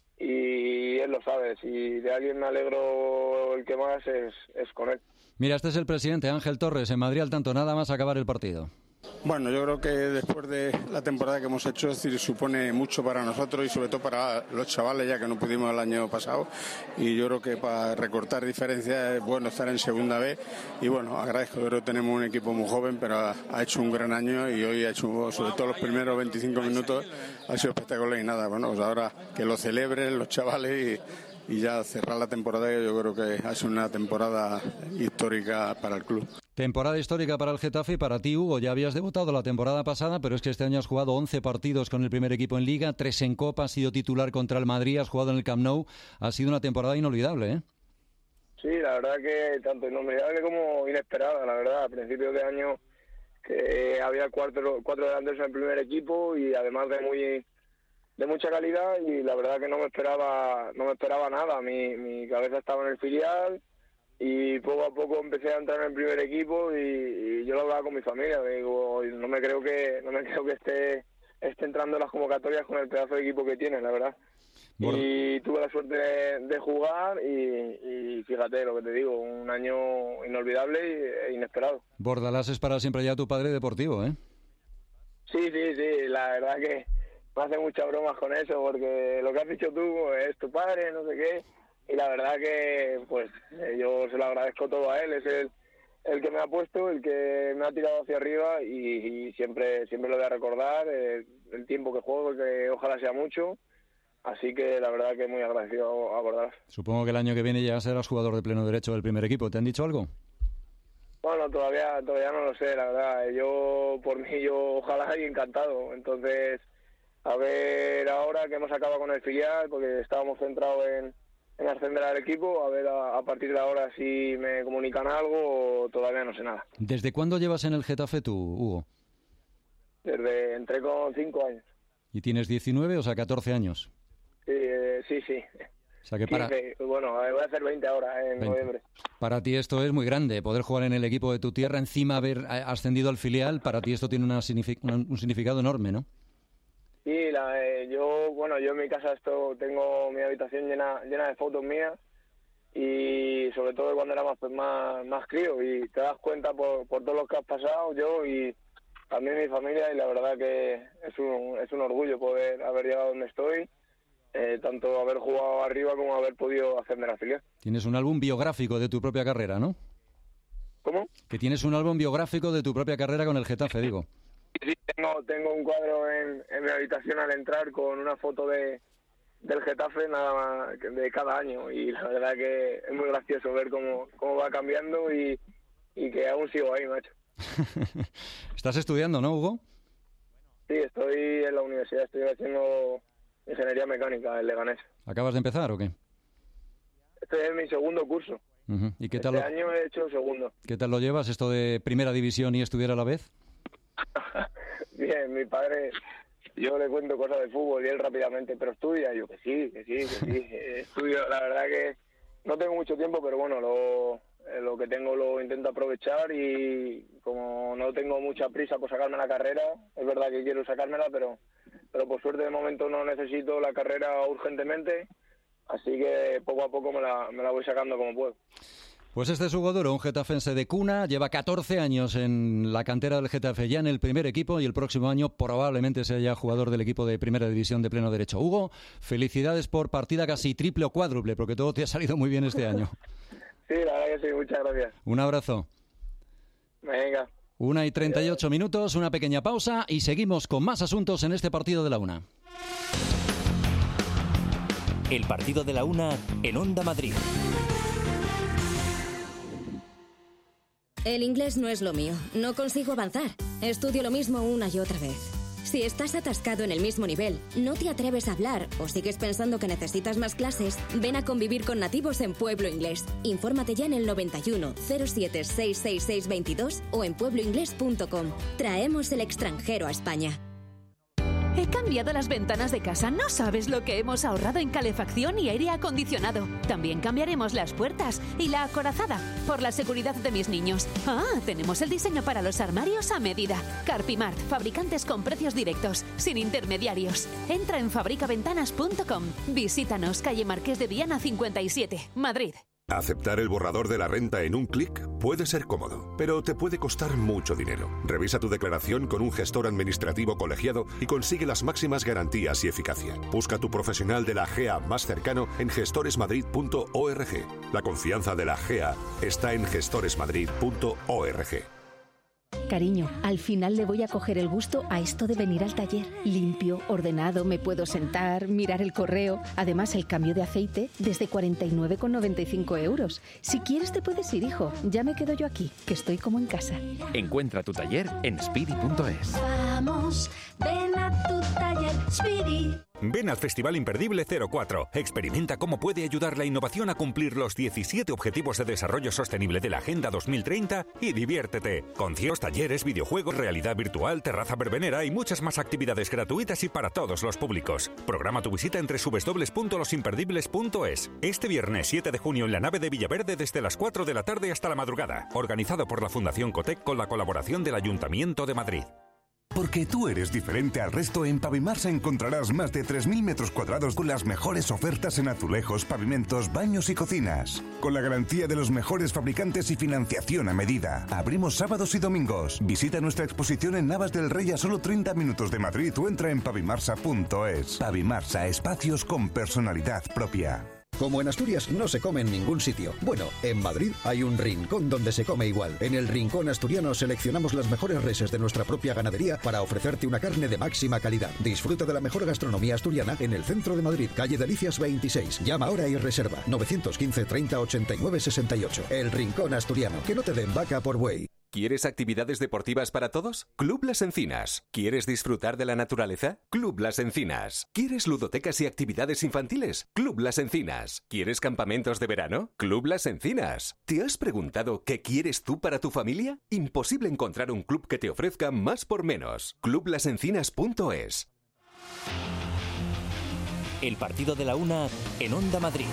y él lo sabe, si de alguien me alegro el que más es con él. Mira, este es el presidente Ángel Torres en Madrid al tanto, nada más acabar el partido. Bueno, yo creo que después de la temporada que hemos hecho, es decir, supone mucho para nosotros y sobre todo para los chavales, ya que no pudimos el año pasado, y yo creo que para recortar diferencias es bueno estar en segunda B, y bueno, agradezco, creo que tenemos un equipo muy joven, pero ha hecho un gran año y hoy ha hecho, sobre todo los primeros 25 minutos, ha sido espectacular y nada, bueno, pues ahora que lo celebren los chavales y ya cerrar la temporada, que yo creo que ha sido una temporada histórica para el club. Temporada histórica para el Getafe y para ti, Hugo. Ya habías debutado la temporada pasada, pero es que este año has jugado 11 partidos con el primer equipo en Liga, 3 en Copa, has sido titular contra el Madrid, has jugado en el Camp Nou. Ha sido una temporada inolvidable, ¿eh? Sí, la verdad que tanto inolvidable como inesperada, la verdad. A principios de año que había cuatro delanteros en el primer equipo y además de mucha calidad, y la verdad que no me esperaba nada. Mi cabeza estaba en el filial y poco a poco empecé a entrar en el primer equipo y yo lo hablaba con mi familia, digo, no me creo que esté entrando en las convocatorias con el pedazo de equipo que tiene, la verdad. Bueno. Y tuve la suerte de jugar y fíjate lo que te digo, un año inolvidable e inesperado. Bordalás es para siempre ya tu padre deportivo, ¿eh? Sí, la verdad que me hace muchas bromas con eso, porque lo que has dicho tú es tu padre, no sé qué, y la verdad que pues yo se lo agradezco todo a él, es el que me ha puesto, el que me ha tirado hacia arriba y siempre lo voy a recordar, el tiempo que juego, que ojalá sea mucho, así que la verdad que muy agradecido a Bordalás. Supongo que el año que viene ya serás jugador de pleno derecho del primer equipo, ¿te han dicho algo? Bueno, todavía no lo sé, la verdad, por mí ojalá y encantado, entonces a ver ahora que hemos acabado con el filial, porque estábamos centrados en ascender al equipo, a ver a partir de ahora si me comunican algo o todavía no sé nada. ¿Desde cuándo llevas en el Getafe tú, Hugo? Entré con 5 años. ¿Y tienes 19, o sea, 14 años? Sí. O sea que para... 15, bueno, voy a hacer 20 ahora, en 20. noviembre. Para ti esto es muy grande, poder jugar en el equipo de tu tierra, encima haber ascendido al filial, para ti esto tiene un significado enorme, ¿no? Sí, yo en mi casa tengo mi habitación llena de fotos mías y sobre todo cuando era más crío, y te das cuenta por todo lo que has pasado yo y también mi familia, y la verdad que es un orgullo poder haber llegado donde estoy, tanto haber jugado arriba como haber podido ascender a filial. Tienes un álbum biográfico de tu propia carrera, ¿no? ¿Cómo? Que tienes un álbum biográfico de tu propia carrera con el Getafe, digo. Sí, tengo un cuadro en mi habitación al entrar con una foto del Getafe nada más de cada año, y la verdad que es muy gracioso ver cómo va cambiando y que aún sigo ahí, macho. Estás estudiando, ¿no, Hugo? Sí, estoy en la universidad, estoy haciendo ingeniería mecánica en Leganés. ¿Acabas de empezar o qué? Estoy en mi segundo curso. ¿Y qué tal este año he hecho segundo. ¿Qué tal lo llevas, esto de primera división y estudiar a la vez? Bien, mi padre, yo le cuento cosas de fútbol y él rápidamente, pero estudia, yo que sí. Estudio, la verdad que no tengo mucho tiempo, pero bueno, lo que tengo lo intento aprovechar, y como no tengo mucha prisa por sacarme la carrera, es verdad que quiero sacármela, pero por suerte de momento no necesito la carrera urgentemente, así que poco a poco me la voy sacando como puedo. Pues este es Hugo Duro, un getafense de cuna, lleva 14 años en la cantera del Getafe, ya en el primer equipo, y el próximo año probablemente sea ya jugador del equipo de Primera División de pleno derecho. Hugo, felicidades por partida casi triple o cuádruple, porque todo te ha salido muy bien este año. Sí, la verdad que sí, muchas gracias. Un abrazo. Venga. 1:38, una pequeña pausa y seguimos con más asuntos en este partido de la Una. El partido de la Una en Onda Madrid. El inglés no es lo mío. No consigo avanzar. Estudio lo mismo una y otra vez. Si estás atascado en el mismo nivel, no te atreves a hablar o sigues pensando que necesitas más clases, ven a convivir con nativos en Pueblo Inglés. Infórmate ya en el 91 07 666 22 o en puebloinglés.com. Traemos el extranjero a España. He cambiado las ventanas de casa. No sabes lo que hemos ahorrado en calefacción y aire acondicionado. También cambiaremos las puertas y la acorazada por la seguridad de mis niños. Tenemos el diseño para los armarios a medida. Carpimart, fabricantes con precios directos, sin intermediarios. Entra en fabricaventanas.com. Visítanos, calle Marqués de Viana 57, Madrid. Aceptar el borrador de la renta en un clic puede ser cómodo, pero te puede costar mucho dinero. Revisa tu declaración con un gestor administrativo colegiado y consigue las máximas garantías y eficacia. Busca tu profesional de la GEA más cercano en gestoresmadrid.org. La confianza de la GEA está en gestoresmadrid.org. Cariño, al final le voy a coger el gusto a esto de venir al taller. Limpio, ordenado, me puedo sentar, mirar el correo. Además, el cambio de aceite desde 49,95 euros. Si quieres te puedes ir, hijo. Ya me quedo yo aquí, que estoy como en casa. Encuentra tu taller en speedy.es. Vamos, ven a tu taller Speedy. Ven al Festival Imperdible 04. Experimenta cómo puede ayudar la innovación a cumplir los 17 Objetivos de Desarrollo Sostenible de la Agenda 2030 y diviértete. Conciertos, talleres, videojuegos, realidad virtual, terraza verbenera y muchas más actividades gratuitas y para todos los públicos. Programa tu visita en www.losimperdibles.es. Este viernes 7 de junio en la nave de Villaverde desde las 4 de la tarde hasta la madrugada. Organizado por la Fundación Cotec con la colaboración del Ayuntamiento de Madrid. Porque tú eres diferente al resto, en Pavimarsa encontrarás más de 3.000 metros cuadrados con las mejores ofertas en azulejos, pavimentos, baños y cocinas. Con la garantía de los mejores fabricantes y financiación a medida. Abrimos sábados y domingos. Visita nuestra exposición en Navas del Rey a solo 30 minutos de Madrid o entra en pavimarsa.es. Pavimarsa, espacios con personalidad propia. Como en Asturias no se come en ningún sitio. Bueno, en Madrid hay un rincón donde se come igual. En el Rincón Asturiano seleccionamos las mejores reses de nuestra propia ganadería para ofrecerte una carne de máxima calidad. Disfruta de la mejor gastronomía asturiana en el centro de Madrid, calle Delicias 26. Llama ahora y reserva 915 30 89 68. El Rincón Asturiano. Que no te den vaca por buey. ¿Quieres actividades deportivas para todos? Club Las Encinas. ¿Quieres disfrutar de la naturaleza? Club Las Encinas. ¿Quieres ludotecas y actividades infantiles? Club Las Encinas. ¿Quieres campamentos de verano? Club Las Encinas. ¿Te has preguntado qué quieres tú para tu familia? Imposible encontrar un club que te ofrezca más por menos. Clublasencinas.es. El partido de la Una en Onda Madrid.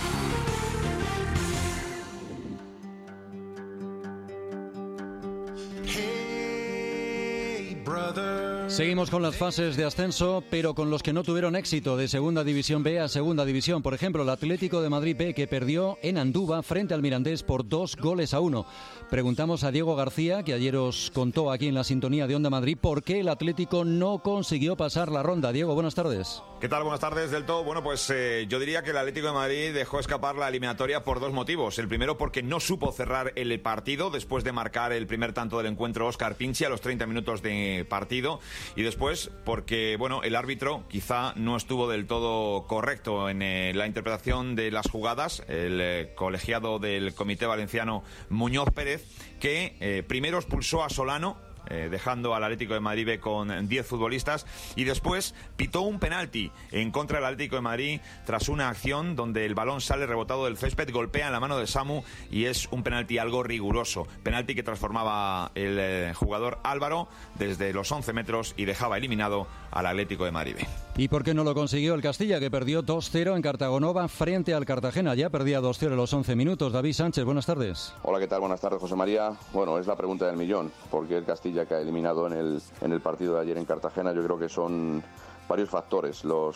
Seguimos con las fases de ascenso, pero con los que no tuvieron éxito de Segunda División B a Segunda División. Por ejemplo, el Atlético de Madrid B, que perdió en Andúba frente al Mirandés por 2-1. Preguntamos a Diego García, que ayer os contó aquí en la sintonía de Onda Madrid, por qué el Atlético no consiguió pasar la ronda. Diego, buenas tardes. ¿Qué tal? Buenas tardes del todo. Bueno, pues yo diría que el Atlético de Madrid dejó escapar la eliminatoria por dos motivos. El primero, porque no supo cerrar el partido después de marcar el primer tanto del encuentro Óscar Pinchi a los 30 minutos de partido. Y después, porque bueno, el árbitro quizá no estuvo del todo correcto en la interpretación de las jugadas. El colegiado del Comité Valenciano, Muñoz Pérez, que primero expulsó a Solano, dejando al Atlético de Madrid B con 10 futbolistas, y después pitó un penalti en contra del Atlético de Madrid tras una acción donde el balón sale rebotado del césped, golpea en la mano de Samu y es un penalti algo riguroso, penalti que transformaba el jugador Álvaro desde los 11 metros y dejaba eliminado al Atlético de Madrid B. ¿Y por qué no lo consiguió el Castilla, que perdió 2-0 en Cartagonova frente al Cartagena? Ya perdía 2-0 en los 11 minutos. David Sánchez, buenas tardes. Hola, ¿qué tal? Buenas tardes, José María. Bueno, es la pregunta del millón. ¿Por qué el Castilla que ha eliminado en el partido de ayer en Cartagena? Yo creo que son varios factores los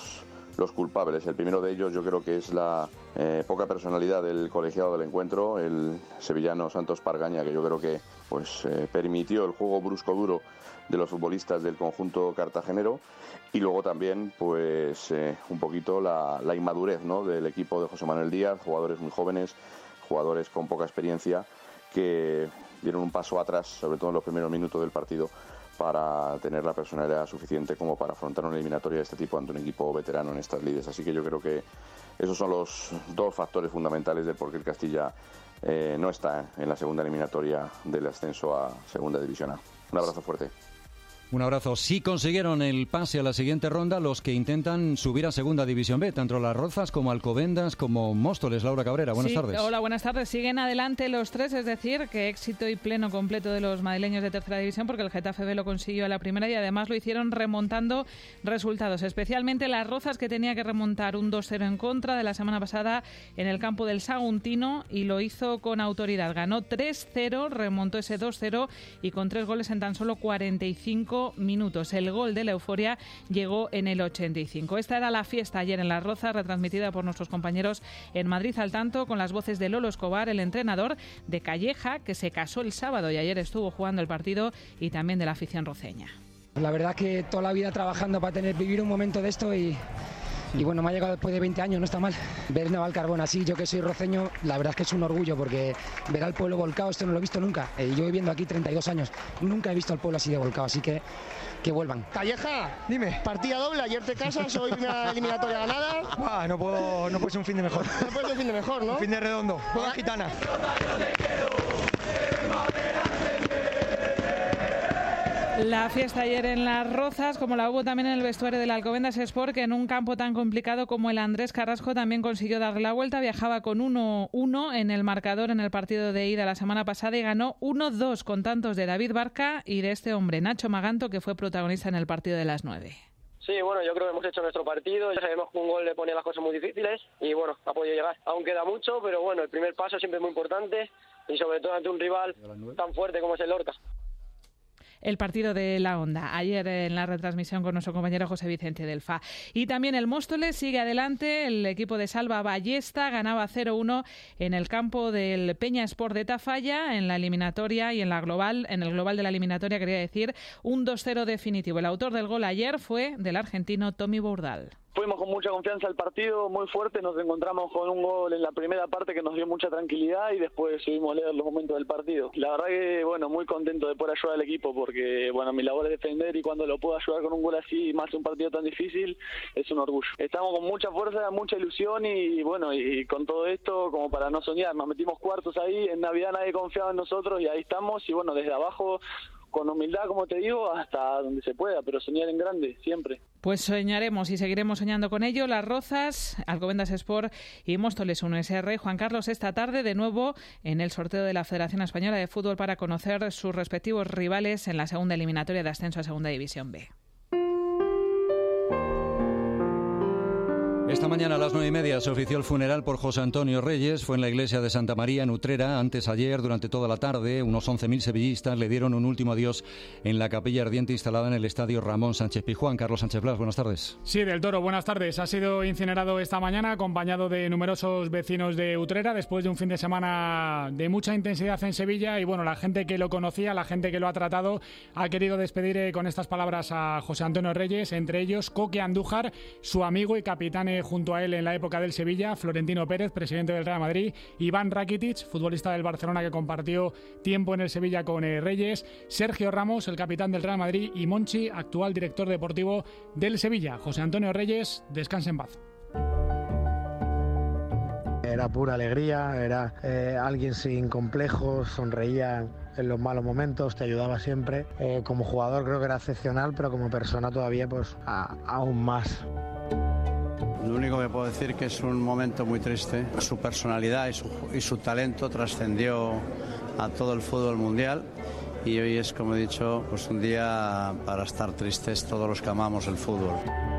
los culpables. El primero de ellos yo creo que es la poca personalidad del colegiado del encuentro, el sevillano Santos Pargaña, que yo creo que pues permitió el juego brusco duro de los futbolistas del conjunto cartagenero, y luego también pues un poquito la inmadurez, ¿no?, del equipo de José Manuel Díaz, jugadores muy jóvenes, jugadores con poca experiencia, que dieron un paso atrás, sobre todo en los primeros minutos del partido, para tener la personalidad suficiente como para afrontar una eliminatoria de este tipo ante un equipo veterano en estas lides. Así que yo creo que esos son los dos factores fundamentales del por qué el Castilla no está en la segunda eliminatoria del ascenso a Segunda División A. Un abrazo fuerte. Un abrazo. Sí consiguieron el pase a la siguiente ronda los que intentan subir a Segunda División B, tanto Las Rozas como Alcobendas como Móstoles. Laura Cabrera, buenas tardes. Hola, buenas tardes. Siguen adelante los tres, es decir, que éxito y pleno completo de los madrileños de Tercera División, porque el Getafe B lo consiguió a la primera y además lo hicieron remontando resultados, especialmente Las Rozas, que tenía que remontar un 2-0 en contra de la semana pasada en el campo del Saguntino, y lo hizo con autoridad. Ganó 3-0, remontó ese 2-0 y con 3 goles en tan solo 45 minutos. El gol de la euforia llegó en el 85. Esta era la fiesta ayer en Las Rozas, retransmitida por nuestros compañeros en Madrid al Tanto, con las voces de Lolo Escobar, el entrenador de Calleja, que se casó el sábado y ayer estuvo jugando el partido, y también de la afición roceña. La verdad que toda la vida trabajando para vivir un momento de esto y bueno, me ha llegado después de 20 años, no está mal. Ver Navalcarbón así, yo que soy roceño, la verdad es que es un orgullo, porque ver al pueblo volcado, esto no lo he visto nunca. Yo viviendo aquí 32 años, nunca he visto al pueblo así de volcado, así que vuelvan. Calleja, dime. Partida doble, ayer te casas, hoy una eliminatoria ganada. No puede ser un fin de mejor. No puede ser un fin de mejor, ¿no? Un fin de redondo, juega gitana. La fiesta ayer en Las Rozas, como la hubo también en el vestuario del Alcobendas Sport, que en un campo tan complicado como el Andrés Carrasco también consiguió darle la vuelta. Viajaba con 1-1 en el marcador en el partido de ida la semana pasada y ganó 1-2 con tantos de David Barca y de este hombre, Nacho Maganto, que fue protagonista en el partido de las 9. Sí, bueno, yo creo que hemos hecho nuestro partido, ya sabemos que un gol le ponía las cosas muy difíciles y bueno, ha podido llegar. Aún queda mucho, pero bueno, el primer paso siempre es muy importante y sobre todo ante un rival tan fuerte como es el Lorca. El partido de la Onda, ayer en la retransmisión con nuestro compañero José Vicente Delfa. Y también el Móstoles sigue adelante, el equipo de Salva Ballesta ganaba 0-1 en el campo del Peña Sport de Tafalla, en la eliminatoria y en el global de la eliminatoria, quería decir, un 2-0 definitivo. El autor del gol ayer fue del argentino Tommy Bourdal. Fuimos con mucha confianza al partido, muy fuerte, nos encontramos con un gol en la primera parte que nos dio mucha tranquilidad y después seguimos a leer los momentos del partido. La verdad que, bueno, muy contento de poder ayudar al equipo porque, bueno, mi labor es defender y cuando lo puedo ayudar con un gol así, más un partido tan difícil, es un orgullo. Estamos con mucha fuerza, mucha ilusión y, bueno, y con todo esto, como para no soñar, nos metimos cuartos ahí, en Navidad nadie confiaba en nosotros y ahí estamos y, bueno, desde abajo, con humildad, como te digo, hasta donde se pueda, pero soñar en grande, siempre. Pues soñaremos y seguiremos soñando con ello. Las Rozas, Alcobendas Sport y Móstoles 1 SR. Juan Carlos, esta tarde de nuevo en el sorteo de la Federación Española de Fútbol para conocer sus respectivos rivales en la segunda eliminatoria de ascenso a Segunda División B. Esta mañana a las 9:30 se ofició el funeral por José Antonio Reyes. Fue en la iglesia de Santa María, en Utrera. Antes, ayer, durante toda la tarde, unos 11.000 sevillistas le dieron un último adiós en la capilla ardiente instalada en el estadio Ramón Sánchez Pizjuán. Carlos Sánchez Blas, buenas tardes. Sí, del Toro, buenas tardes. Ha sido incinerado esta mañana acompañado de numerosos vecinos de Utrera después de un fin de semana de mucha intensidad en Sevilla y bueno, la gente que lo conocía, la gente que lo ha tratado, ha querido despedir con estas palabras a José Antonio Reyes, entre ellos Coque Andújar, su amigo y capitán junto a él en la época del Sevilla, Florentino Pérez, presidente del Real Madrid, Iván Rakitic, futbolista del Barcelona que compartió tiempo en el Sevilla con Reyes, Sergio Ramos, el capitán del Real Madrid, y Monchi, actual director deportivo del Sevilla. José Antonio Reyes, descanse en paz. Era pura alegría, era alguien sin complejos, sonreía en los malos momentos, te ayudaba siempre. Como jugador creo que era excepcional, pero como persona todavía pues aún más. Lo único que puedo decir que es un momento muy triste. Su personalidad y su talento trascendió a todo el fútbol mundial y hoy es, como he dicho, pues un día para estar tristes todos los que amamos el fútbol.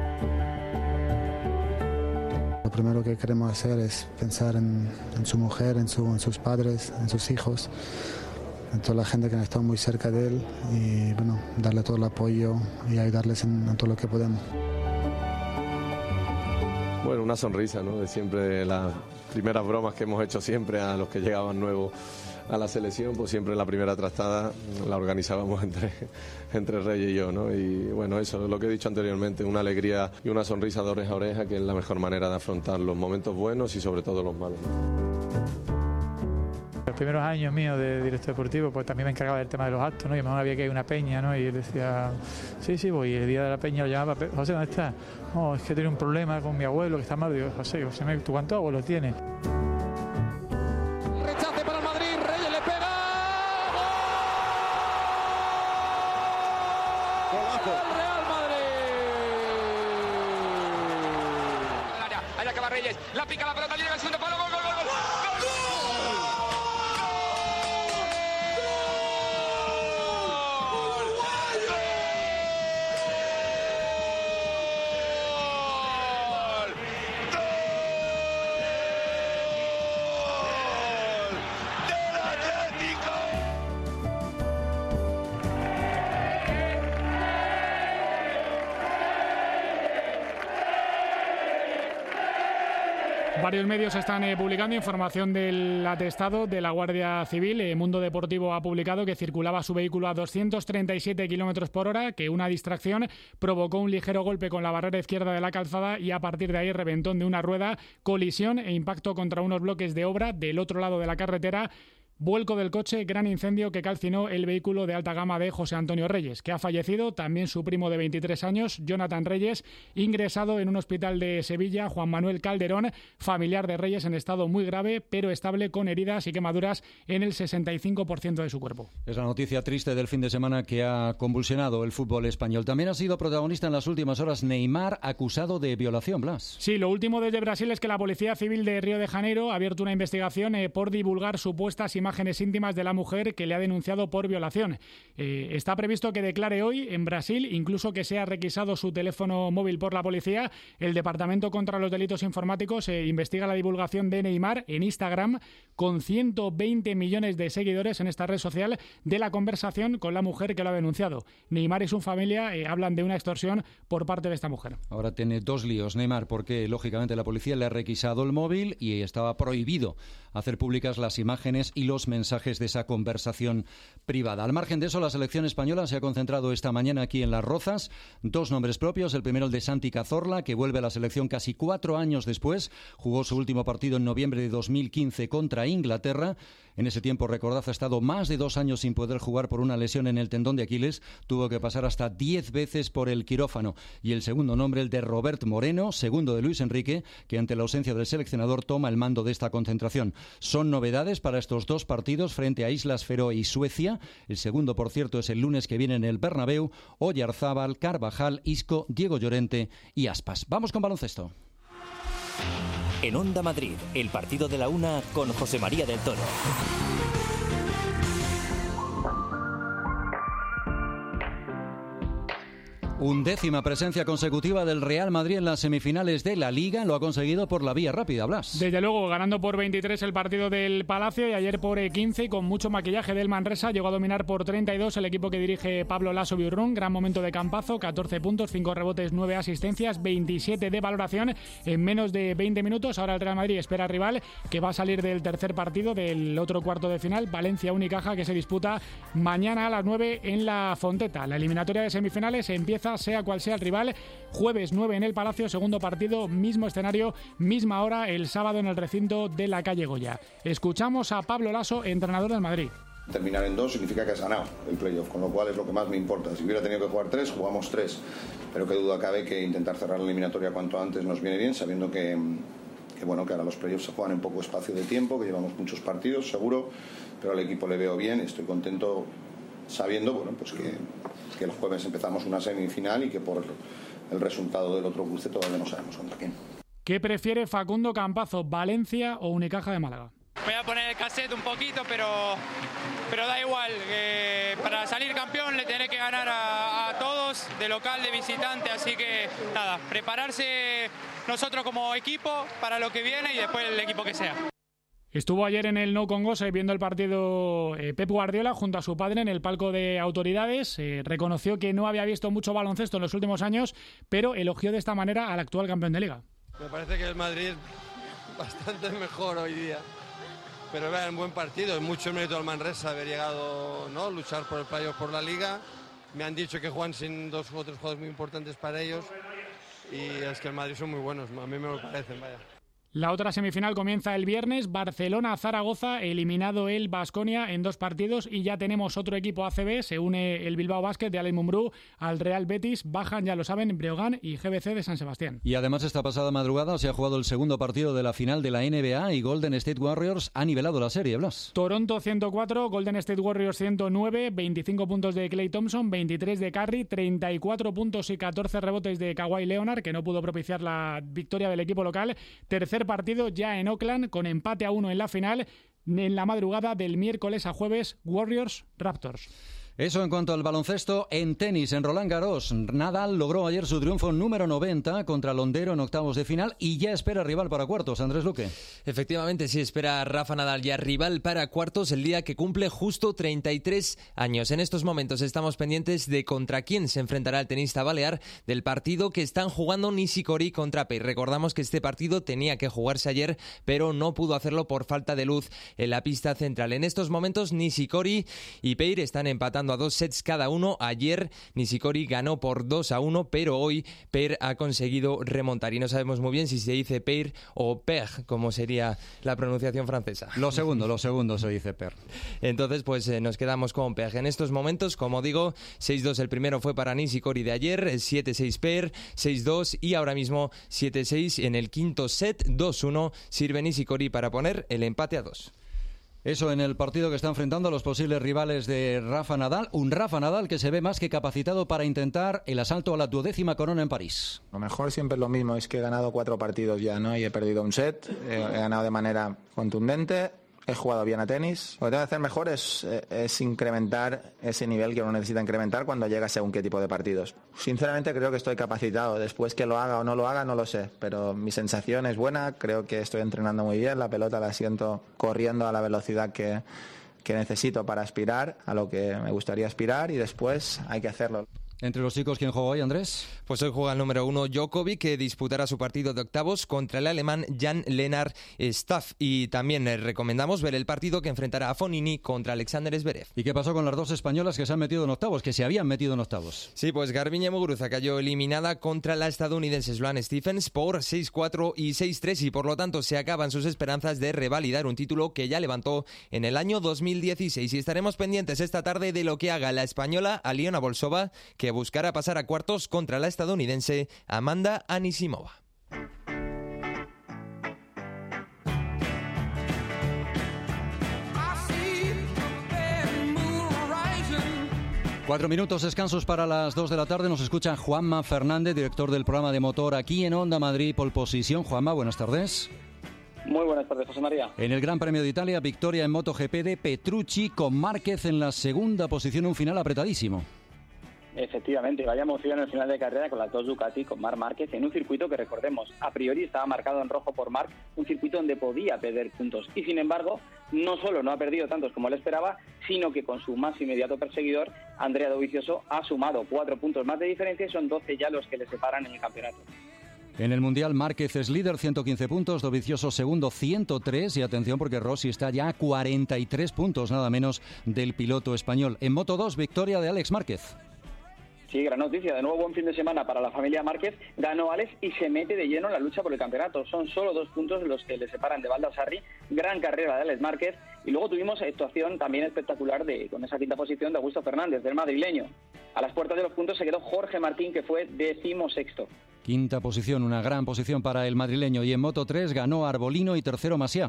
Lo primero que queremos hacer es pensar en su mujer, en sus padres, en sus hijos, en toda la gente que ha estado muy cerca de él y bueno, darle todo el apoyo y ayudarles en todo lo que podemos. Bueno, una sonrisa, ¿no? De siempre las primeras bromas que hemos hecho siempre a los que llegaban nuevos a la selección, pues siempre la primera trastada la organizábamos entre Reyes y yo, ¿no? Y bueno, eso es lo que he dicho anteriormente, una alegría y una sonrisa de oreja a oreja, que es la mejor manera de afrontar los momentos buenos y sobre todo los malos, ¿no? Los primeros años míos de director deportivo, pues también me encargaba del tema de los actos, ¿no? Y a lo mejor había que ir a una peña, ¿no? Y él decía, sí, voy. Y el día de la peña lo llamaba, José, ¿dónde estás? No, es que tengo un problema con mi abuelo que está mal. Digo, José, ¿tú cuántos abuelos tienes? Rechace para el Madrid, Reyes le pega. ¡Gol! ¡Golazo! Real Madrid. Ahí acaba Reyes, la pica la pelota, llega el segundo palo, gol. Varios medios están publicando información del atestado de la Guardia Civil. Mundo Deportivo ha publicado que circulaba su vehículo a 237 km por hora, que una distracción provocó un ligero golpe con la barrera izquierda de la calzada y a partir de ahí reventón de una rueda, colisión e impacto contra unos bloques de obra del otro lado de la carretera. Vuelco del coche, gran incendio que calcinó el vehículo de alta gama de José Antonio Reyes, que ha fallecido, también su primo de 23 años, Jonathan Reyes, ingresado en un hospital de Sevilla, Juan Manuel Calderón, familiar de Reyes en estado muy grave, pero estable con heridas y quemaduras en el 65% de su cuerpo. Es la noticia triste del fin de semana que ha convulsionado el fútbol español. También ha sido protagonista en las últimas horas Neymar, acusado de violación, Blas. Sí, lo último desde Brasil es que la Policía Civil de Río de Janeiro ha abierto una investigación por divulgar supuestas imágenes íntimas de la mujer que le ha denunciado por violación. Está previsto que declare hoy en Brasil, incluso que sea requisado su teléfono móvil por la policía. El Departamento contra los Delitos Informáticos investiga la divulgación de Neymar en Instagram, con 120 millones de seguidores en esta red social, de la conversación con la mujer que lo ha denunciado. Neymar y su familia hablan de una extorsión por parte de esta mujer. Ahora tiene dos líos Neymar, porque lógicamente la policía le ha requisado el móvil y estaba prohibido hacer públicas las imágenes y los mensajes de esa conversación privada. Al margen de eso, la selección española se ha concentrado esta mañana aquí en Las Rozas. Dos nombres propios, el primero el de Santi Cazorla, que vuelve a la selección casi 4 años después. Jugó su último partido en noviembre de 2015 contra Inglaterra. En ese tiempo, recordad, ha estado más de 2 años sin poder jugar por una lesión en el tendón de Aquiles. Tuvo que pasar hasta 10 veces por el quirófano. Y el segundo nombre, el de Robert Moreno, segundo de Luis Enrique, que ante la ausencia del seleccionador toma el mando de esta concentración. Son novedades para estos dos partidos frente a Islas Feroe y Suecia. El segundo, por cierto, es el lunes que viene en el Bernabéu. Oyarzábal, Carvajal, Isco, Diego Llorente y Aspas. Vamos con baloncesto. En Onda Madrid, el partido de la una con José María del Toro. 11ª presencia consecutiva del Real Madrid en las semifinales de la Liga. Lo ha conseguido por la vía rápida, Blas. Desde luego, ganando por 23 el partido del Palacio y ayer por 15 y con mucho maquillaje del Manresa. Llegó a dominar por 32 el equipo que dirige Pablo Laso Biurrún. Gran momento de campazo, 14 puntos, 5 rebotes, 9 asistencias, 27 de valoración en menos de 20 minutos. Ahora el Real Madrid espera al rival, que va a salir del tercer partido del otro cuarto de final, Valencia-Unicaja, que se disputa mañana a las 9 en la Fonteta. La eliminatoria de semifinales empieza, sea cual sea el rival, jueves 9 en el Palacio, segundo partido, mismo escenario, misma hora, el sábado en el recinto de la calle Goya. Escuchamos a Pablo Laso, entrenador del Madrid. Terminar en 2 significa que has ganado el playoff, con lo cual es lo que más me importa. Si hubiera tenido que jugar 3, jugamos 3. Pero qué duda cabe que intentar cerrar la eliminatoria cuanto antes nos viene bien, sabiendo que ahora los playoffs se juegan en poco espacio de tiempo, que llevamos muchos partidos, seguro, pero al equipo le veo bien, estoy contento sabiendo que el jueves empezamos una semifinal y que por el resultado del otro cruce todavía no sabemos contra quién. ¿Qué prefiere Facundo Campazo, Valencia o Unicaja de Málaga? Voy a poner el cassette un poquito, pero da igual. Para salir campeón le tendré que ganar a todos, de local, de visitante, así que nada, prepararse nosotros como equipo para lo que viene y después el equipo que sea. Estuvo ayer en el Nou Congosa viendo el partido Pep Guardiola junto a su padre en el palco de autoridades. Reconoció que no había visto mucho baloncesto en los últimos años, pero elogió de esta manera al actual campeón de Liga. Me parece que el Madrid es bastante mejor hoy día. Pero era un buen partido, es mucho mérito al Manresa haber llegado, ¿no?, luchar por el playoff, por la Liga. Me han dicho que juegan sin 2 o 3 juegos muy importantes para ellos. Y es que el Madrid son muy buenos, a mí me lo parecen, vaya. La otra semifinal comienza el viernes, Barcelona-Zaragoza, eliminado el Baskonia en 2 partidos y ya tenemos otro equipo ACB, se une el Bilbao Basket de Alex Mumbrú al Real Betis, bajan, ya lo saben, Breogán y GBC de San Sebastián. Y además esta pasada madrugada se ha jugado el segundo partido de la final de la NBA y Golden State Warriors ha nivelado la serie, Blas. Toronto 104, Golden State Warriors 109, 25 puntos de Klay Thompson, 23 de Curry, 34 puntos y 14 rebotes de Kawhi Leonard, que no pudo propiciar la victoria del equipo local. Tercer partido ya en Oakland con empate a 1 en la final en la madrugada del miércoles a jueves, Warriors-Raptors. Eso en cuanto al baloncesto. En tenis, en Roland Garros, Nadal logró ayer su triunfo número 90 contra Londero en octavos de final y ya espera rival para cuartos. Andrés Luque. Efectivamente, sí, espera Rafa Nadal ya rival para cuartos el día que cumple justo 33 años. En estos momentos estamos pendientes de contra quién se enfrentará el tenista balear del partido que están jugando Nishikori contra Pei. Recordamos que este partido tenía que jugarse ayer, pero no pudo hacerlo por falta de luz en la pista central. En estos momentos Nishikori y Pei están empatando a 2 sets cada uno. Ayer Nishikori ganó por 2-1, pero hoy Pei ha conseguido remontar y no sabemos muy bien si se dice Pei o Per, como sería la pronunciación francesa. Lo segundo se dice Per. Entonces pues nos quedamos con Per. En estos momentos, como digo, 6-2 el primero fue para Nishikori de ayer, 7-6 Per, 6-2 y ahora mismo 7-6 en el quinto set, 2-1 sirve Nishikori para poner el empate a 2. Eso en el partido que está enfrentando a los posibles rivales de Rafa Nadal. Un Rafa Nadal que se ve más que capacitado para intentar el asalto a la 12ª corona en París. Lo mejor siempre es lo mismo, es que he ganado 4 partidos ya, ¿no? Y he perdido un set, he ganado de manera contundente. He jugado bien a tenis. Lo que tengo que hacer mejor es incrementar ese nivel que uno necesita incrementar cuando llega según qué tipo de partidos. Sinceramente creo que estoy capacitado. Después que lo haga o no lo haga no lo sé, pero mi sensación es buena. Creo que estoy entrenando muy bien. La pelota la siento corriendo a la velocidad que necesito para aspirar a lo que me gustaría aspirar y después hay que hacerlo. Entre los chicos, ¿quién juega hoy, Andrés? Pues hoy juega el número 1 Djokovic, que disputará su partido de octavos contra el alemán Jan-Lennard Staff. Y también recomendamos ver el partido que enfrentará a Fognini contra Alexander Zverev. ¿Y qué pasó con las 2 españolas que se han metido en octavos, que se habían metido en octavos? Sí, pues Garbiñe Muguruza cayó eliminada contra la estadounidense Sloane Stephens por 6-4 y 6-3 y por lo tanto se acaban sus esperanzas de revalidar un título que ya levantó en el año 2016. Y estaremos pendientes esta tarde de lo que haga la española Aliona Bolsova, que buscará pasar a cuartos contra la estadounidense Amanda Anisimova. Cuatro minutos descansos para las 2 de la tarde. Nos escucha Juanma Fernández, director del programa de motor aquí en Onda Madrid, Pole Position. Juanma, buenas tardes. Muy buenas tardes, José María. En el Gran Premio de Italia, victoria en MotoGP de Petrucci con Márquez en la segunda posición, un final apretadísimo. Efectivamente, vaya emoción en el final de carrera con las 2 Ducati, con Marc Márquez, en un circuito que, recordemos, a priori estaba marcado en rojo por Marc, un circuito donde podía perder puntos. Y sin embargo, no solo no ha perdido tantos como él esperaba, sino que con su más inmediato perseguidor, Andrea Dovizioso, ha sumado 4 puntos más de diferencia y son 12 ya los que le separan en el campeonato. En el Mundial, Márquez es líder, 115 puntos, Dovizioso segundo, 103, y atención porque Rossi está ya a 43 puntos, nada menos, del piloto español. En Moto2, victoria de Alex Márquez. Sí, gran noticia. De nuevo, buen fin de semana para la familia Márquez. Ganó Alex y se mete de lleno en la lucha por el campeonato. Son solo 2 puntos los que le separan de Baldassarri. Gran carrera de Alex Márquez. Y luego tuvimos actuación también espectacular con esa quinta posición de Augusto Fernández, del madrileño. A las puertas de los puntos se quedó Jorge Martín, que fue 16º. Quinta posición, una gran posición para el madrileño. Y en Moto3 ganó Arbolino y tercero Massiá.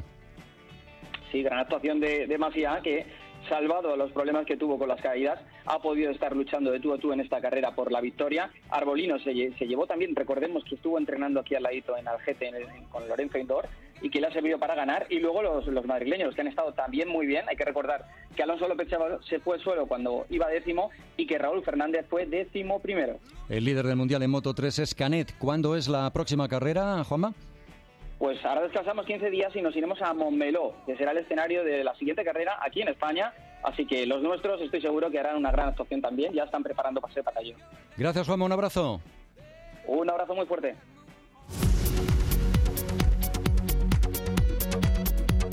Sí, gran actuación de Massiá, que, salvado los problemas que tuvo con las caídas, ha podido estar luchando de tú a tú en esta carrera por la victoria. Arbolino se llevó también, recordemos que estuvo entrenando aquí al ladito en Algete con Lorenzo Indor y que le ha servido para ganar. Y luego los madrileños, que han estado también muy bien. Hay que recordar que Alonso López se fue al suelo cuando iba 10º y que Raúl Fernández fue 11º. El líder del Mundial en Moto3 es Canet. ¿Cuándo es la próxima carrera, Juanma? Pues ahora descansamos 15 días y nos iremos a Montmeló, que será el escenario de la siguiente carrera aquí en España. Así que los nuestros estoy seguro que harán una gran actuación también. Ya están preparando para ese batallón. Gracias, Juanma. Un abrazo. Un abrazo muy fuerte.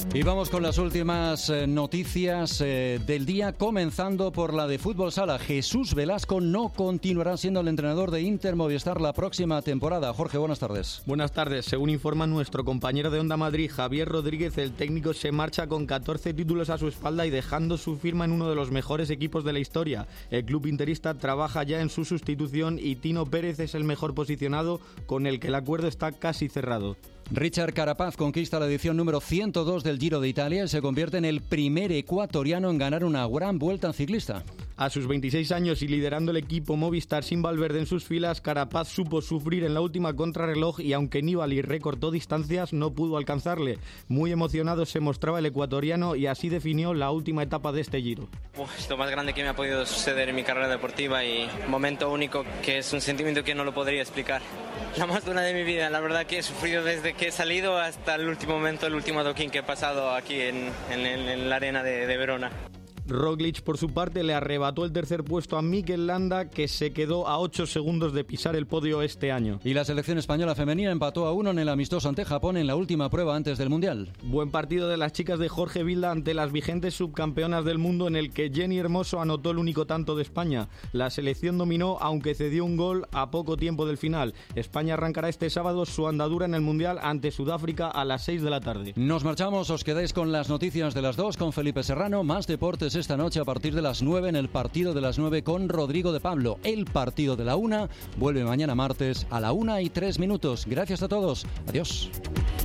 Y vamos con las últimas noticias del día, comenzando por la de fútbol sala. Jesús Velasco no continuará siendo el entrenador de Inter Movistar la próxima temporada. Jorge, buenas tardes. Buenas tardes. Según informa nuestro compañero de Onda Madrid, Javier Rodríguez, el técnico se marcha con 14 títulos a su espalda y dejando su firma en uno de los mejores equipos de la historia. El club interista trabaja ya en su sustitución y Tino Pérez es el mejor posicionado, con el que el acuerdo está casi cerrado. Richard Carapaz conquista la edición número 102 del Giro de Italia y se convierte en el primer ecuatoriano en ganar una gran vuelta ciclista. A sus 26 años y liderando el equipo Movistar sin Valverde en sus filas, Carapaz supo sufrir en la última contrarreloj y aunque Nibali recortó distancias, no pudo alcanzarle. Muy emocionado se mostraba el ecuatoriano y así definió la última etapa de este Giro. Es lo más grande que me ha podido suceder en mi carrera deportiva y un momento único que es un sentimiento que no lo podría explicar. La más dura de mi vida, la verdad que he sufrido desde que he salido hasta el último momento, el último adoquín que he pasado aquí en la arena de Verona. Roglic, por su parte, le arrebató el tercer puesto a Mikel Landa, que se quedó a 8 segundos de pisar el podio este año. Y la selección española femenina empató a 1 en el amistoso ante Japón en la última prueba antes del Mundial. Buen partido de las chicas de Jorge Vilda ante las vigentes subcampeonas del mundo, en el que Jenny Hermoso anotó el único tanto de España. La selección dominó, aunque cedió un gol a poco tiempo del final. España arrancará este sábado su andadura en el Mundial ante Sudáfrica a las 6 de la tarde. Nos marchamos, os quedáis con las noticias de las 2 con Felipe Serrano, más deportes esta noche a partir de las 9 en el partido de las 9 con Rodrigo de Pablo. El partido de la 1 vuelve mañana martes a la 1:03. Gracias a todos. Adiós.